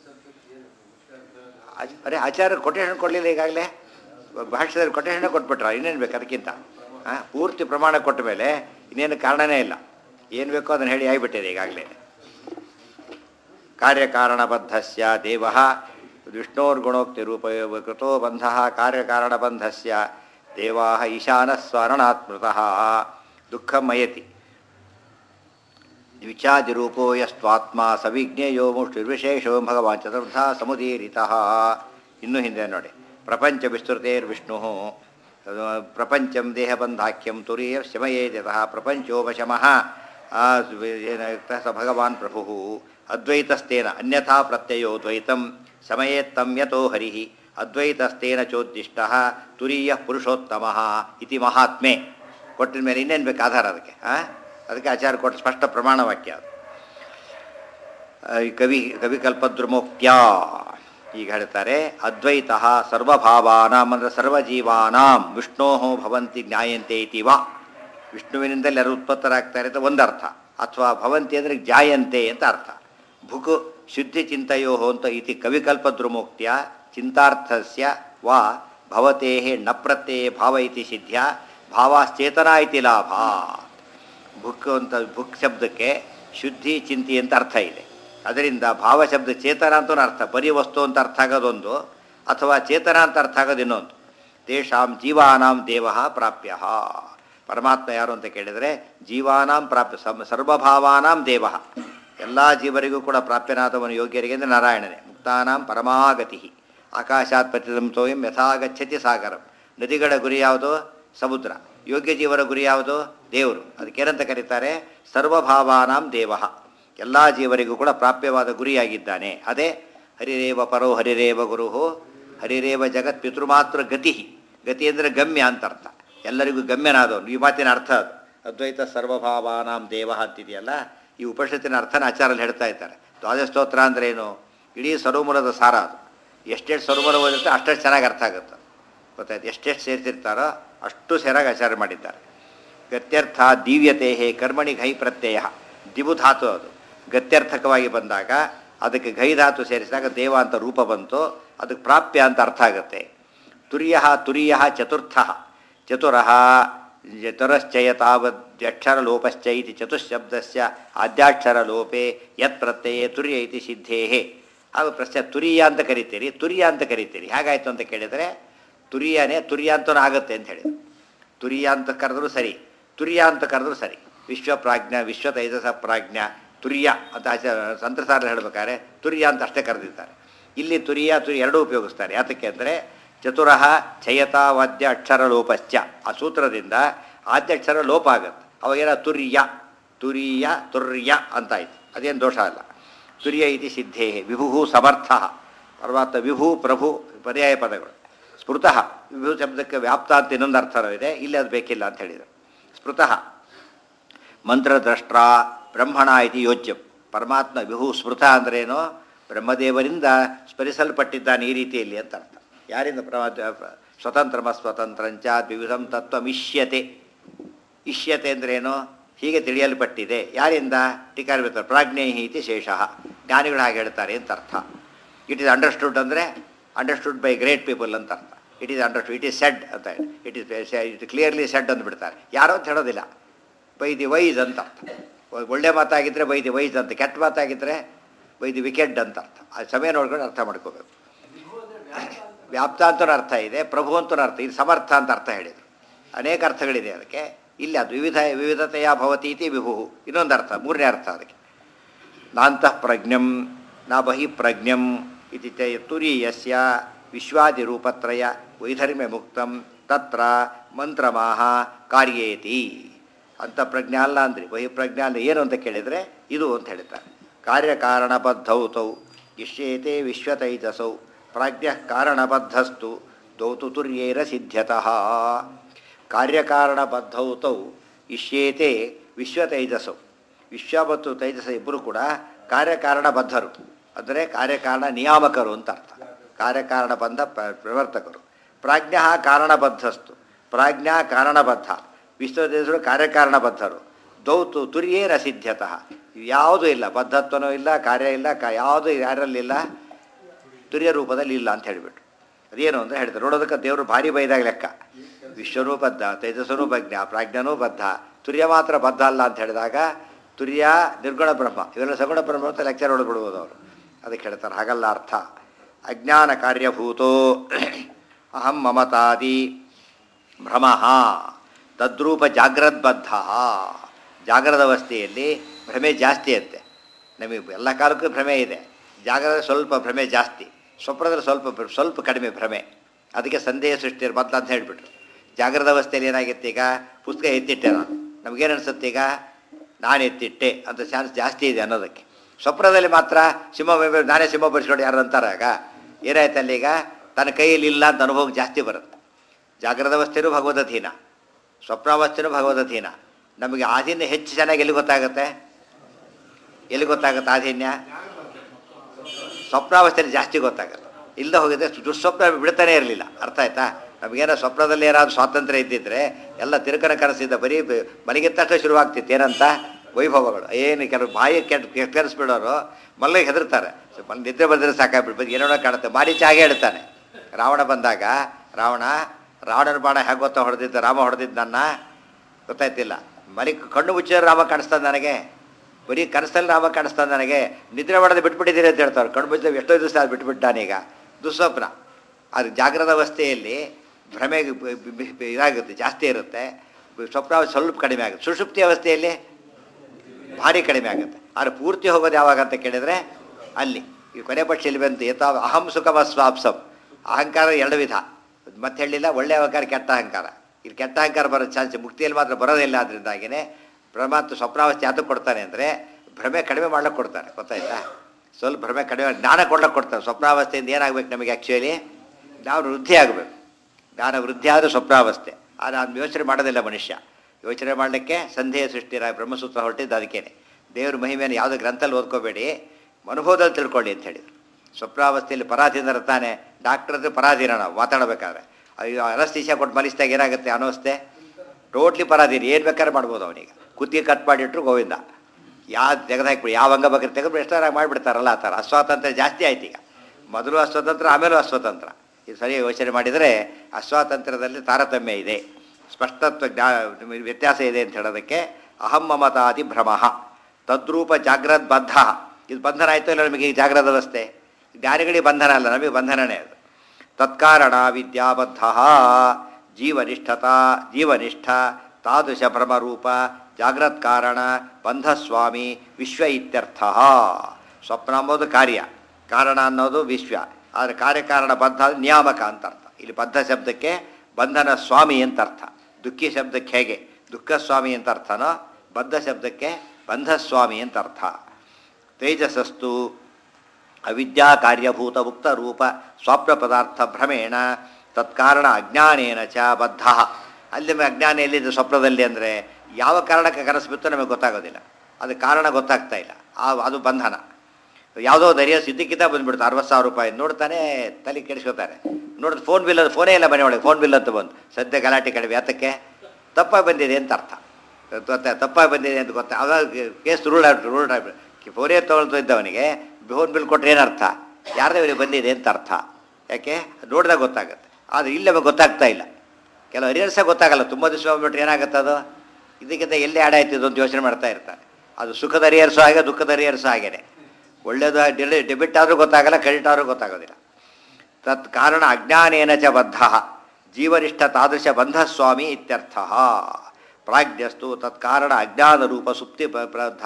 ಅರೆ ಆಚಾರ್ಯರು ಕೊಟೇಶನ್ ಕೊಡಲಿಲ್ಲ ಈಗಾಗಲೇ, ಭಾಷೆದಲ್ಲಿ ಕೊಟೇಶನ್ ಕೊಟ್ಬಿಟ್ರ, ಇನ್ನೇನು ಬೇಕು ಅದಕ್ಕಿಂತ? ಹಾಂ, ಪೂರ್ತಿ ಪ್ರಮಾಣ ಕೊಟ್ಟ ಮೇಲೆ ಇನ್ನೇನು ಕಾರಣನೇ ಇಲ್ಲ. ಏನು ಬೇಕೋ ಅದನ್ನು ಹೇಳಿ ಆಗಿಬಿಟ್ಟಿದೆ ಈಗಾಗಲೇ. ಕಾರ್ಯಕಾರಣಬದ್ಧಸ್ಯ ದೇವ ವಿಷ್ಣೋರ್ಗುಣೋಕ್ತಿ ರೂಪಕೃತೋ ಬಂಧ ಕಾರ್ಯಕಾರಣಬಂಧಸ್ಯ ದೇವಾ ಈಶಾನಸ್ವರಣಾತ್ಮೃತಃ ದುಃಖಮಯತಿ ವಿಚಾದಿರೂಪೋ ಯಸ್ತ್ವಾತ್ಮ ಸವಿಜ್ಞೇಯೋ ಮುಷ್ಟಿರ್ವಿಶೇಷೋ ಭಗವಾನ್ ಚತುರ್ಧ ಸಮುದೀರಿತಃ. ಇನ್ನೂ ಹಿಂದೆ ನೋಡಿ, ಪ್ರಪಂಚ ವಿಸ್ತೃತೇರ್ವಿಷ್ಣು ಪ್ರಪಂಚಂ ದೇಹಬಂಧಾಖ್ಯಂ ತುರೀಯ ಶಮಯೇತಃ ಪ್ರಪಂಚೋಪಶಮಃ ಸ ಭಗವಾನ್ ಪ್ರಭು ಅದ್ವೈತಸ್ತೇನ ಅನ್ಯಥಾ ಪ್ರತ್ಯಯೋ ದ್ವೈತಂ ಶಮಯೇತ್ತಂ ಯತೋ ಹರಿ ಅದ್ವೈತಸ್ತೇನ ಚೋದ್ದಿಷ್ಟ ತುರೀಯ ಪುರುಷೋತ್ತಮಃ ಇತಿ ಮಹಾತ್ಮೆ. ಕೊಟ್ಟಿದ ಮೇಲೆ ಇನ್ನೇನು ಬೇಕು ಆಧಾರ ಅದಕ್ಕೆ? ಹಾಂ, ಅದಕ್ಕೆ ಆಚಾರ್ಯ ಕೊಟ್ಟು ಸ್ಪಷ್ಟ ಪ್ರಮಾಣ ವಾಕ್ಯ ಅದು. ಕವಿ ಕವಿಕಲ್ಪದ್ರುಮೋಕ್ತ್ಯ ಈಗ ಹೇಳ್ತಾರೆ, ಅದ್ವೈತ ಸರ್ವಭಾವಾನಾಂ ಅಂದರೆ ಸರ್ವಜೀವಾನಾಂ ವಿಷ್ಣೋ ಭವಂತಿ ಜ್ಞಾಯಂತೆ ಇತಿ ವಾ. ವಿಷ್ಣುವಿನಿಂದಲೇ ಯಾರು ಉತ್ಪತ್ತರಾಗ್ತಾರೆ ಅಂತ ಒಂದರ್ಥ, ಅಥವಾ ಭವಂತಿ ಅಂದರೆ ಜಾಯಂತೆ ಅಂತ ಅರ್ಥ. ಭುಕ್ ಶುದ್ಧಿ ಚಿಂತೆಯೋ ಅಂತ ಇತಿ ಕವಿಕಲ್ಪದ್ರುಮೋಕ್ತ್ಯ ಚಿಂತಾರ್ಥಸ್ಯ ವಾ ಭವತೆ ನ ಪ್ರತ್ಯಯ ಭಾವ ಇತಿ ಸಿದ್ಧ್ಯ ಭಾವಾಶ್ಚೇತನ ಇತಿ ಲಾಭ. ಭುಕ್ ಅಂತ ಭುಕ್ ಶಬ್ದಕ್ಕೆ ಶುದ್ಧಿ ಚಿಂತಿ ಅಂತ ಅರ್ಥ ಇದೆ. ಅದರಿಂದ ಭಾವ ಶಬ್ದ ಚೇತನ ಅಂತೂ ಅರ್ಥ, ಬರೀ ವಸ್ತು ಅಂತ ಅರ್ಥ ಆಗೋದೊಂದು, ಅಥವಾ ಚೇತನ ಅಂತ ಅರ್ಥ ಆಗೋದು ಇನ್ನೊಂದು. ತೇಷಾಂ ಜೀವಾನಾಂ ದೇವ ಪ್ರಾಪ್ಯ. ಪರಮಾತ್ಮ ಯಾರು ಅಂತ ಕೇಳಿದರೆ ಜೀವಾನಾಂ ಪ್ರಾಪ್ಯ, ಸರ್ವಭಾವಾನಾಂ ದೇವ, ಎಲ್ಲ ಜೀವರಿಗೂ ಕೂಡ ಪ್ರಾಪ್ಯನಾದವನು ಯೋಗ್ಯರಿಗೆ ಅಂದರೆ ನಾರಾಯಣನೇ. ಮುಕ್ತಾನಾಂ ಪರಮಾಗತಿ ಆಕಾಶಾತ್ ಪತಿತಂ ತೋಯಂ ಯಥಾಗಚ್ಚತಿ ಸಾಗರಂ. ನದಿಗಳ ಗುರಿ ಯಾವುದು? ಸಮುದ್ರ. ಯೋಗ್ಯ ಜೀವರ ಗುರಿ ಯಾವುದು? ದೇವರು. ಅದಕ್ಕೇನಂತ ಕರೀತಾರೆ? ಸರ್ವಭಾವಾನಾಂ ದೇವ, ಎಲ್ಲ ಜೀವರಿಗೂ ಕೂಡ ಪ್ರಾಪ್ಯವಾದ ಗುರಿಯಾಗಿದ್ದಾನೆ. ಅದೇ ಹರಿರೇವ ಪರೋ ಹರಿರೇವ ಗುರುಹು ಹರಿರೇವ ಜಗತ್ ಪಿತೃಮಾತೃ ಗತಿ. ಗತಿ ಅಂದರೆ ಗಮ್ಯ ಅಂತ ಅರ್ಥ, ಎಲ್ಲರಿಗೂ ಗಮ್ಯನಾದವನು. ಈ ಮಾತಿನ ಅರ್ಥ ಅದು. ಅದ್ವೈತ ಸರ್ವಭಾವಾನಾಂ ದೇವ ಅಂತಿದೆಯಲ್ಲ, ಈ ಉಪನಿಷತ್ತಿನ ಅರ್ಥನ ಆಚಾರಲ್ಲಿ ಹೇಳ್ತಾ ಇದ್ದಾರೆ. ದ್ವಾದಸ್ತೋತ್ರ ಅಂದ್ರೇನು? ಇಡೀ ಸರ್ವಮೂಲದ ಸಾರ ಅದು. ಎಷ್ಟೆಷ್ಟು ಸರ್ವಮೂಲ ಓದಿರುತ್ತೆ ಅಷ್ಟೆಷ್ಟು ಚೆನ್ನಾಗಿ ಅರ್ಥ ಆಗುತ್ತೆ, ಗೊತ್ತಾಯ್ತು? ಎಷ್ಟೆಷ್ಟು ಸೇರಿಸಿರ್ತಾರೋ ಅಷ್ಟು ಸೇರಾಗಿ ಆಚಾರ ಮಾಡಿದ್ದಾರೆ. ಗತ್ಯರ್ಥ ದಿವ್ಯತೆ ಹೇ ಕರ್ಮಣಿ ಘೈ ಪ್ರತ್ಯಯ. ದಿವುಧಾತು ಅದು ಗತ್ಯರ್ಥಕವಾಗಿ ಬಂದಾಗ ಅದಕ್ಕೆ ಘೈ ಧಾತು ಸೇರಿಸಿದಾಗ ದೇವ ಅಂತ ರೂಪ ಬಂತು, ಅದಕ್ಕೆ ಪ್ರಾಪ್ಯ ಅಂತ ಅರ್ಥ ಆಗುತ್ತೆ. ತುರ್ಯ ತುರಿಯ ಚತುರ್ಥ ಚತುರಃ ಚತುರಶ್ಚಯ ತಾವದ್ಯಕ್ಷರ ಲೋಪಶ್ಚ ಇತಿ ಚತುಶ್ಶಬ್ದಸ್ಯ ಆದ್ಯಾಕ್ಷರ ಲೋಪೆ ಯತ್ ಪ್ರತ್ಯಯೇ ತುರ್ಯ ಇತಿ ಸಿದ್ಧೇಹೇ. ಹಾಗೂ ಪ್ರಶ್ನೆ ತುರಿಯ ಅಂತ ಕರಿತೀರಿ, ತುರ್ಯ ಅಂತ ಕರಿತೀರಿ, ಹೇಗಾಯಿತು ಅಂತ ಕೇಳಿದರೆ ತುರಿಯನೇ ತುರ್ಯ ಅಂತನೂ ಆಗುತ್ತೆ ಅಂತ ಹೇಳಿದ್ರು. ತುರಿಯ ಅಂತ ಕರೆದ್ರು ಸರಿ, ತುರ್ಯ ಅಂತ ಕರೆದ್ರು ಸರಿ. ವಿಶ್ವಪ್ರಾಜ್ಞ ವಿಶ್ವ ತೈಜಸ ಪ್ರಾಜ್ಞ ತುರ್ಯ ಅಂತ ಆಚ ಸಂತ್ರಸಾರ ಹೇಳ್ಬೇಕಾದ್ರೆ ತುರ್ಯ ಅಂತ ಅಷ್ಟೇ ಕರೆದಿದ್ದಾರೆ. ಇಲ್ಲಿ ತುರಿಯ ತುರಿ ಎರಡೂ ಉಪಯೋಗಿಸ್ತಾರೆ. ಯಾತಕ್ಕೆ ಅಂದರೆ ಚತುರಃ ಛಯತಾವಾದ್ಯ ಅಕ್ಷರ ಲೋಪಶ್ಚ, ಆ ಸೂತ್ರದಿಂದ ಆದ್ಯಕ್ಷರ ಲೋಪ ಆಗುತ್ತೆ. ಅವಾಗೇನ ತುರ್ಯ ತುರಿಯ ತುರ್ಯ ಅಂತಾಯ್ತು, ಅದೇನು ದೋಷ ಅಲ್ಲ. ತುರ್ಯ ಇತಿ ಸಿದ್ಧೇ ವಿಭು ಸಮರ್ಥ. ಪರಮಾತ್ಮ ವಿಭು ಪ್ರಭು ಪರ್ಯಾಯ ಪದಗಳು. ಸ್ಮೃತಃ ವಿಭು ಶಬ್ದಕ್ಕೆ ವ್ಯಾಪ್ತ ಅಂತ ಇನ್ನೊಂದು ಅರ್ಥನೂ ಇದೆ, ಇಲ್ಲಿ ಅದು ಬೇಕಿಲ್ಲ ಅಂತ ಹೇಳಿದರು. ಸ್ಮೃತಃ ಮಂತ್ರದ್ರಷ್ಟ್ರ ಬ್ರಹ್ಮಣ ಇತಿ ಯೋಜ್ಯಂ. ಪರಮಾತ್ಮ ವಿಭು ಸ್ಮೃತ ಅಂದ್ರೇನು? ಬ್ರಹ್ಮದೇವರಿಂದ ಸ್ಮರಿಸಲ್ಪಟ್ಟಿದ್ದಾನೆ ಈ ರೀತಿಯಲ್ಲಿ ಅಂತ ಅರ್ಥ. ಯಾರಿಂದ? ಸ್ವತಂತ್ರಮ ಸ್ವತಂತ್ರಂಚ ದ್ವಿವಿಧಂ ತತ್ವಮಿಷ್ಯತೆ. ಇಷ್ಯತೆ ಅಂದ್ರೇನು? ಹೀಗೆ ತಿಳಿಯಲ್ಪಟ್ಟಿದೆ. ಯಾರಿಂದ? ಟೀಕಾರ ಬರ್ತಾರೆ ಪ್ರಾಜ್ಞೇಹಿ ಇತಿ ಶೇಷಃ. ಜ್ಞಾನಿಗಳು ಹಾಗೆ ಹೇಳ್ತಾರೆ ಅಂತ ಅರ್ಥ. ಇಟ್ ಈಸ್ ಅಂಡರ್ಸ್ಟುಡ್ ಅಂದರೆ ಅಂಡರ್ಸ್ಟುಡ್ ಬೈ ಗ್ರೇಟ್ ಪೀಪಲ್ ಅಂತ ಅರ್ಥ. It is understood, it is said ಅಂತ ಹೇಳಿ, it is it clearly said ಅಂದ್ಬಿಡ್ತಾರೆ. ಯಾರೋ ಅಂತ ಹೇಳೋದಿಲ್ಲ, ಬೈ ದಿ ವೈಸ್ ಅಂತ ಅರ್ಥ. ಒಳ್ಳೆ ಮಾತಾಗಿದ್ದರೆ ಬೈ ದಿ ವೈಸ್ ಅಂತ, ಕೆಟ್ಟ ಮಾತಾಗಿದ್ದರೆ ಬೈ ದಿ ವಿಕೆಡ್ ಅಂತ ಅರ್ಥ. ಆ ಸಮಯ ನೋಡ್ಕೊಂಡು ಅರ್ಥ ಮಾಡ್ಕೋಬೇಕು. ವ್ಯಾಪ್ತ ಅಂತನೂ ಅರ್ಥ ಇದೆ, ಪ್ರಭು ಅಂತನೂ ಅರ್ಥ. ಇದು ಸಮರ್ಥ ಅಂತ ಅರ್ಥ ಹೇಳಿದರು. ಅನೇಕ ಅರ್ಥಗಳಿದೆ ಅದಕ್ಕೆ. ಇಲ್ಲಿ ಅದು ವಿವಿಧ ವಿವಿಧತೆಯ ಭವತಿ ಇತಿ ವಿಭು ಇನ್ನೊಂದು ಅರ್ಥ, ಮೂರನೇ ಅರ್ಥ ಅದಕ್ಕೆ. ನಾಂತಃ ಪ್ರಜ್ಞಂ ನ ಬಹಿ ಪ್ರಜ್ಞಂ ಇತಿ ತುರೀಯಸ್ಯ ವಿಶ್ವಾದಿರೂಪತ್ರಯ ವೈಧರ್ಮ್ಯ ಮುಕ್ತಂ ತತ್ರ ಮಂತ್ರಮಾಹ ಕಾರ್ಯೇತಿ. ಅಂತಃಪ್ರಜ್ಞಾ ಅಲ್ಲ ಅಂದ್ರಿ, ಬಹಿಪ್ರಜ್ಞಾ ಅಲ್ಲ ಏನು ಅಂತ ಕೇಳಿದರೆ ಇದು ಅಂತ ಹೇಳ್ತಾರೆ. ಕಾರ್ಯಕಾರಣಬದ್ಧೌ ತೌ ಇಷ್ಯೇತೆ ವಿಶ್ವತೈಜಸೌ ಪ್ರಾಜ್ಞಃ ಕಾರಣಬದ್ಧಸ್ತು ದೌತು ತುರ್ಯೇರ ಸಿದ್ಧ್ಯತಃ. ಕಾರ್ಯಕಾರಣಬದ್ಧೌ ತೌ ಇಷ್ಯೇತೆ ವಿಶ್ವತೈಜಸೌ. ವಿಶ್ವ ಮತ್ತು ತೈಜಸ ಇಬ್ಬರು ಕೂಡ ಕಾರ್ಯಕಾರಣಬದ್ಧರು, ಅಂದರೆ ಕಾರ್ಯಕಾರಣ ನಿಯಾಮಕರು ಅಂತ ಅರ್ಥ. ಕಾರ್ಯಕಾರಣ ಬಂಧ ಪ್ರವರ್ತಕರು. ಪ್ರಾಜ್ಞಃ ಕಾರಣಬದ್ಧಸ್ತು, ಪ್ರಾಜ್ಞಾ ಕಾರಣಬದ್ಧ, ವಿಶ್ವತೈಜಸರು ಕಾರ್ಯಕಾರಣಬದ್ಧರು. ದೌತು ತುರ್ಯೇನ ಸಿದ್ಧ್ಯತಃ, ಯಾವುದೂ ಇಲ್ಲ, ಬದ್ಧತ್ವನೂ ಇಲ್ಲ, ಕಾರ್ಯ ಇಲ್ಲ, ಕ ಯಾವುದೂ ಯಾರಲ್ಲಿಲ್ಲ, ತುರ್ಯ ರೂಪದಲ್ಲಿ ಇಲ್ಲ ಅಂತ ಹೇಳಿಬಿಟ್ರು. ಅದೇನು ಅಂತ ಹೇಳ್ತಾರೆ. ನೋಡೋದಕ್ಕೆ ದೇವರು ಭಾರಿ ಬೈದಾಗ ಲೆಕ್ಕ. ವಿಶ್ವನೂ ಬದ್ಧ, ತೇಜಸ್ಸನೂ ಬಜ್ಞ, ಪ್ರಾಜ್ಞನೂ ಬದ್ಧ, ತುರ್ಯ ಮಾತ್ರ ಬದ್ಧ ಅಲ್ಲ ಅಂತ ಹೇಳಿದಾಗ ತುರ್ಯ ನಿರ್ಗುಣ ಬ್ರಹ್ಮ, ಇವೆಲ್ಲ ಸಗುಣ ಬ್ರಹ್ಮ ಅಂತ ಲೆಕ್ಚರ್ ಹೊಡೆದ್ಬಿಡ್ಬೋದು ಅವರು. ಅದಕ್ಕೆ ಹೇಳ್ತಾರೆ ಹಾಗಲ್ಲ ಅರ್ಥ. ಅಜ್ಞಾನ ಕಾರ್ಯಭೂತೋ ಅಹಂ ಮಮತಾದಿ ಭ್ರಮಃ ತದ್ರೂಪ ಜಾಗ್ರದ್ಬದ್ಧ. ಜಾಗ್ರದ ಅವಸ್ಥೆಯಲ್ಲಿ ಭ್ರಮೆ ಜಾಸ್ತಿ ಅಂತೆ. ನಮಗೆ ಎಲ್ಲ ಕಾಲಕ್ಕೂ ಭ್ರಮೆ ಇದೆ, ಜಾಗ್ರದ ಸ್ವಲ್ಪ ಭ್ರಮೆ ಜಾಸ್ತಿ, ಸ್ವಪ್ನದಲ್ಲಿ ಸ್ವಲ್ಪ ಸ್ವಲ್ಪ ಕಡಿಮೆ ಭ್ರಮೆ. ಅದಕ್ಕೆ ಸಂದೇಹ ಸೃಷ್ಟಿ ಬದ್ಧ ಅಂತ ಹೇಳಿಬಿಟ್ರು. ಜಾಗ್ರದ ಅವಸ್ಥೆಯಲ್ಲಿ ಏನಾಗಿತ್ತು, ಈಗ ಪುಸ್ತಕ ಎತ್ತಿಟ್ಟೆ ನಾನು, ನಮಗೇನು ಅನಿಸುತ್ತೆ, ಈಗ ನಾನು ಎತ್ತಿಟ್ಟೆ ಅಂತ ಚಾನ್ಸ್ ಜಾಸ್ತಿ ಇದೆ ಅನ್ನೋದಕ್ಕೆ. ಸ್ವಪ್ನದಲ್ಲಿ ಮಾತ್ರ ಸಿಂಹ ನಾನೇ ಸಿಂಹ ಬರೆಸ್ಕೊಂಡು ಯಾರು ಅಂತಾರೆ, ಆಗ ಏನಾಯ್ತು ಅಲ್ಲಿ, ಈಗ ತನ್ನ ಕೈಯಲ್ಲಿ ಇಲ್ಲ ಅಂತ ಅನುಭವ ಜಾಸ್ತಿ ಬರುತ್ತೆ. ಜಾಗ್ರದ ಅವಸ್ಥೆಯೂ ಭಗವದಧೀನ, ಸ್ವಪ್ನಾವಸ್ಥೆಯೂ ಭಗವದಧೀನ. ನಮಗೆ ಆಧೀನ್ಯ ಹೆಚ್ಚು ಚೆನ್ನಾಗಿ ಎಲ್ಲಿ ಗೊತ್ತಾಗುತ್ತೆ, ಎಲ್ಲಿ ಗೊತ್ತಾಗುತ್ತೆ ಆಧೀನ್ಯ? ಸ್ವಪ್ನಾವಸ್ಥೆಯಲ್ಲಿ ಜಾಸ್ತಿ ಗೊತ್ತಾಗುತ್ತೆ. ಇಲ್ಲದೆ ಹೋಗಿದ್ರೆ ದುಸ್ವಪ್ನ ಬಿಡ್ತಾನೆ ಇರಲಿಲ್ಲ. ಅರ್ಥ ಆಯ್ತಾ? ನಮಗೇನೋ ಸ್ವಪ್ನದಲ್ಲಿ ಏನಾದ್ರು ಸ್ವಾತಂತ್ರ್ಯ ಇದ್ದಿದ್ರೆ ಎಲ್ಲ ತಿರುಕನ ಕನಸಿದ್ದ ಬರೀ ಮನೆಗೆ ತಕ್ಷಣ ಶುರುವಾಗ್ತಿತ್ತು. ಏನಂತ ವೈಭವಗಳು, ಏನು ಕೆಲವು ಬಾಯಿ ಕೆಟ್ಟ ಕೆರೆಸ್ಬಿಡೋರು ಮಲ್ಲಿಗೆ ಹೆದರ್ತಾರೆ. ನಿದ್ರೆ ಬಂದರೆ ಸಾಕಾಗ್ಬಿಡ್ಬೋದು, ಏನೋ ಕಾಣುತ್ತೆ. ಮಾರೀಚ ಹಾಗೆ ಹೇಳ್ತಾನೆ, ರಾವಣ ಬಂದಾಗ ರಾವಣ ರಾವಣನ ಬಾಣ ಹೇಗೆ ಗೊತ್ತಾ ಹೊಡೆದಿದ್ದ, ರಾಮ ಹೊಡೆದಿದ್ದು ನನ್ನ ಗೊತ್ತಾಯ್ತಿಲ್ಲ. ಮನೆ ಕಣ್ಣು ಮುಚ್ಚಿದ್ರೆ ರಾಮ ಕಾಣಿಸ್ತಾನೆ ನನಗೆ, ಬರೀ ಕನಸಲ್ಲಿ ರಾಮ ಕಾಣಿಸ್ತಾನೆ ನನಗೆ. ನಿದ್ರೆ ಮಾಡೋದು ಬಿಟ್ಬಿಟ್ಟಿದ್ದೀರಿ ಅಂತ ಹೇಳ್ತಾರೆ. ಕಣ್ಣು ಮುಚ್ಚಿದ್ರೆ ಎಷ್ಟೋ ದಿವಸ ಅದು ಬಿಟ್ಬಿಟ್ಟಾನೀಗ, ದುಸ್ವಪ್ನ. ಅದು ಜಾಗ್ರದ ಅವಸ್ಥೆಯಲ್ಲಿ ಭ್ರಮೆಗೆ ಇದಾಗುತ್ತೆ, ಜಾಸ್ತಿ ಇರುತ್ತೆ. ಸ್ವಪ್ನ ಸ್ವಲ್ಪ ಕಡಿಮೆ ಆಗುತ್ತೆ. ಸುಷುಪ್ತಿ ಅವಸ್ಥೆಯಲ್ಲಿ ಭಾರಿ ಕಡಿಮೆ ಆಗುತ್ತೆ. ಆದರೆ ಪೂರ್ತಿ ಹೋಗೋದು ಯಾವಾಗ ಅಂತ ಕೇಳಿದರೆ ಅಲ್ಲಿ ಈ ಕೊನೆ ಪಕ್ಷದಲ್ಲಿ ಬಂತು ಯಥಾ ಅಹಂ ಸುಖಮ ಸ್ವಾಪ್ಸಂ. ಅಹಂಕಾರ ಎರಡು ವಿಧ, ಮತ್ತೆ ಹೇಳಿಲ್ಲ, ಒಳ್ಳೆ ಅಹಂಕಾರ, ಕೆಟ್ಟ ಅಹಂಕಾರ. ಇಲ್ಲಿ ಕೆಟ್ಟ ಅಹಂಕಾರ ಬರೋ ಚಾನ್ಸ್ ಮುಕ್ತಿಯಲ್ಲಿ ಮಾತ್ರ ಬರೋದಿಲ್ಲ. ಅದರಿಂದಾಗಿಯೇ ಪರಮಾತ್ಮ ಸ್ವಪ್ನಾವಸ್ಥೆ ಯಾತಕ್ಕೆ ಕೊಡ್ತಾನೆ ಅಂದರೆ ಭ್ರಮೆ ಕಡಿಮೆ ಮಾಡ್ಲಿಕ್ಕೆ ಕೊಡ್ತಾನೆ. ಗೊತ್ತಾಯ್ತಾ? ಸ್ವಲ್ಪ ಭ್ರಮೆ ಕಡಿಮೆ, ಜ್ಞಾನ ಕೊಡ್ಲಿಕ್ಕೆ ಕೊಡ್ತಾನೆ. ಸ್ವಪ್ನಾವಸ್ಥೆಯಿಂದ ಏನಾಗಬೇಕು ನಮಗೆ, ಆ್ಯಕ್ಚುಲಿ ಜ್ಞಾನ ವೃದ್ಧಿ ಆಗಬೇಕು. ಜ್ಞಾನ ವೃದ್ಧಿ ಆದರೂ ಸ್ವಪ್ನಾವಸ್ಥೆ. ಆದರೆ ಅದನ್ನು ಯೋಚನೆ ಮಾಡೋದಿಲ್ಲ ಮನುಷ್ಯ. ಯೋಚನೆ ಮಾಡಲಿಕ್ಕೆ ಸಂದೇಹ ಸೃಷ್ಟಿರ ಬ್ರಹ್ಮಸೂತ್ರ ಹೊರಟಿದ್ದು ಅದಕ್ಕೇನೆ. ದೇವ್ರ ಮಹಿಮೆಯನ್ನು ಯಾವುದೋ ಗ್ರಂಥಲ್ಲಿ ಓದ್ಕೋಬೇಡಿ, ಅನುಭವದಲ್ಲಿ ತಿಳ್ಕೊಳ್ಳಿ ಅಂತ ಹೇಳಿದರು. ಸ್ವಪ್ನಾವಸ್ಥೆಯಲ್ಲಿ ಪರಾಧೀನರ ತಾನೆ, ಡಾಕ್ಟ್ರದ್ದು ಪರಾಧೀನ. ನಾವು ಮಾತಾಡಬೇಕಾದ್ರೆ ಅಯ್ಯೋ ಅನಸ್ತೀಶಾ ಕೊಟ್ಟು ಮಲಿಸಿದಾಗ ಏನಾಗುತ್ತೆ, ಅನವಸ್ಥೆ ಟೋಟ್ಲಿ ಪರಾಧೀನ. ಏನು ಬೇಕಾದ್ರೆ ಮಾಡ್ಬೋದು ಅವನಿಗೆ. ಕುತ್ತಿಗೆ ಕಟ್ ಮಾಡಿಟ್ರು ಗೋವಿಂದ, ಯಾವ ತೆಗೆದು ಹಾಕ್ಬಿಡಿ, ಯಾವ ಅಂಗ ಬೇಕಾದ್ರೆ ತೆಗೆದು ಎಷ್ಟಾರಾಗಿ ಮಾಡಿಬಿಡ್ತಾರಲ್ಲ ಆ ಥರ. ಅಸ್ವಾತಂತ್ರ್ಯ ಜಾಸ್ತಿ ಆಯ್ತು ಈಗ. ಮೊದಲು ಅಸ್ವತಂತ್ರ, ಆಮೇಲೂ ಅಸ್ವತಂತ್ರ. ಇದು ಸರಿಯಾಗಿ ಯೋಚನೆ ಮಾಡಿದರೆ ಅಸ್ವಾತಂತ್ರ್ಯದಲ್ಲಿ ತಾರತಮ್ಯ ಇದೆ, ಸ್ಪಷ್ಟತ್ವ ಜ್ಞಾ ವ್ಯತ್ಯಾಸ ಇದೆ ಅಂತ ಹೇಳೋದಕ್ಕೆ ಅಹಂ ಮಮತಾದಿ ಭ್ರಮಃ ತದ್ರೂಪ ಜಾಗ್ರದ್ಬದ್ಧ. ಇದು ಬಂಧನ ಆಯಿತು ಇಲ್ಲ ನಮಗೆ, ಈ ಜಾಗ್ರದ ಅವಸ್ಥೆ. ಜ್ಞಾನಿಗಳಿಗೆ ಬಂಧನ ಅಲ್ಲ, ನಮಗೆ ಬಂಧನನೇ ಅದು. ತತ್ಕಾರಣ ವಿದ್ಯಾಬದ್ಧ ಜೀವನಿಷ್ಠತಾ ಜೀವನಿಷ್ಠ ತಾದೃಶ ಭ್ರಮರೂಪ ಜಾಗ್ರತ್ ಕಾರಣ ಬಂಧಸ್ವಾಮಿ ವಿಶ್ವ ಇತ್ಯರ್ಥ. ಸ್ವಪ್ನ ಅಂಬೋದು ಕಾರ್ಯ, ಕಾರಣ ಅನ್ನೋದು ವಿಶ್ವ. ಆದರೆ ಕಾರ್ಯಕಾರಣ ಬದ್ಧ ನಿಯಾಮಕ ಅಂತ ಅರ್ಥ. ಇಲ್ಲಿ ಬದ್ಧ ಶಬ್ದಕ್ಕೆ ಬಂಧನ ಸ್ವಾಮಿ ಅಂತ ಅರ್ಥ. ದುಃಖಿ ಶಬ್ದಕ್ಕೆ ಹೇಗೆ ದುಃಖ ಸ್ವಾಮಿ ಅಂತ ಅರ್ಥನೋ, ಬದ್ಧ ಶಬ್ದಕ್ಕೆ ಬಂಧಸ್ವಾಮಿ ಅಂತ ಅರ್ಥ. ತೇಜಸ್ಸಸ್ತು ಅವಿದ್ಯಾ ಕಾರ್ಯಭೂತ ಉಕ್ತ ರೂಪ ಸ್ವಾಪ್ನ ಪದಾರ್ಥ ಭ್ರಮೇಣ ತತ್ಕಾರಣ ಅಜ್ಞಾನೇನ ಚ ಬದ್ಧ. ಅಲ್ಲಿ ನಮಗೆ ಅಜ್ಞಾನ ಎಲ್ಲಿದೆ ಸ್ವಪ್ನದಲ್ಲಿ ಅಂದರೆ ಯಾವ ಕಾರಣಕ್ಕೆ ಕನಸು ನಮಗೆ ಗೊತ್ತಾಗೋದಿಲ್ಲ, ಅದು ಕಾರಣ ಗೊತ್ತಾಗ್ತಾ ಇಲ್ಲ, ಆ ಅದು ಬಂಧನ. ಯಾವುದೋ ದರಿಯ ಸಿದ್ಧಿಕ್ಕಿಂತ ಬಂದುಬಿಡ್ತು, ಅರವತ್ತು ಸಾವಿರ ರೂಪಾಯಿ ನೋಡ್ತಾನೆ, ತಲೆ ಕೆಡಿಸ್ಕೋತಾರೆ. ನೋಡಿದ್ರೆ ಫೋನ್ ಬಿಲ್, ಅದು ಫೋನೇ ಇಲ್ಲ ಮನೆ ಒಳಗೆ, ಫೋನ್ ಬಿಲ್ ಅಂತ ಬಂದು ಸದ್ಯ ಗಲಾಟೆ ಕಡಿಮೆ. ಯಾತಕ್ಕೆ? ತಪ್ಪಾಗಿ ಬಂದಿದೆ ಅಂತ ಅರ್ಥ. ಗೊತ್ತಾ? ತಪ್ಪಾಗಿ ಬಂದಿದೆ ಅಂತ ಗೊತ್ತಾ, ಅವಾಗ ಕೇಸ್ ರೂಲ್ ಆಗ್ಬಿಟ್ಟು ರೂಲ್ ಆಗ್ಬಿಟ್ಟು ಫೋನೇ ತೊಗೊಳ್ತಾ ಇದ್ದವನಿಗೆ ಫೋನ್ ಬಿಲ್ ಕೊಟ್ಟರೆ ಏನರ್ಥ, ಯಾರದೇ ಇವರಿಗೆ ಬಂದಿದೆ ಅಂತ ಅರ್ಥ. ಯಾಕೆ? ನೋಡಿದಾಗ ಗೊತ್ತಾಗುತ್ತೆ. ಆದರೆ ಇಲ್ಲಿ ನಮಗೆ ಗೊತ್ತಾಗ್ತಾ ಇಲ್ಲ. ಕೆಲವು ಹರಿಹರ್ಸ ಗೊತ್ತಾಗಲ್ಲ, ತುಂಬ ದಿವಸ ಹೋಗ್ಬಿಟ್ರೆ ಏನಾಗುತ್ತೆ, ಅದು ಇದಕ್ಕಿಂತ ಎಲ್ಲಿ ಆ್ಯಡ್ ಆಯ್ತಿದ್ದು ಅಂತ ಯೋಚನೆ ಮಾಡ್ತಾ ಇರ್ತಾರೆ. ಅದು ಸುಖದ ಹರಿಹರಿಸೋ ಹಾಗೆ ದುಃಖದ ಹರಿಹರಿಸೋ ಹಾಗೇನೆ. ಒಳ್ಳೆಯದು ಡೆಲಿ ಡೆಬಿಟ್ ಆದರೂ ಗೊತ್ತಾಗಲ್ಲ, ಕ್ರೆಡಿಟ್ ಆದರೂ ಗೊತ್ತಾಗೋದಿಲ್ಲ. ತತ್ ಕಾರಣ ಅಜ್ಞಾನೇನ ಚ ಬದ್ಧ ಜೀವನಿಷ್ಠ ತಾದೃಶ ಬಂಧಸ್ವಾಮಿ ಇತ್ಯರ್ಥ. ಪ್ರಾಜ್ಞಸ್ತು ತತ್ಕಾರಣ ಅಜ್ಞಾನ ರೂಪ ಸುಪ್ತಿ ಬದ್ಧ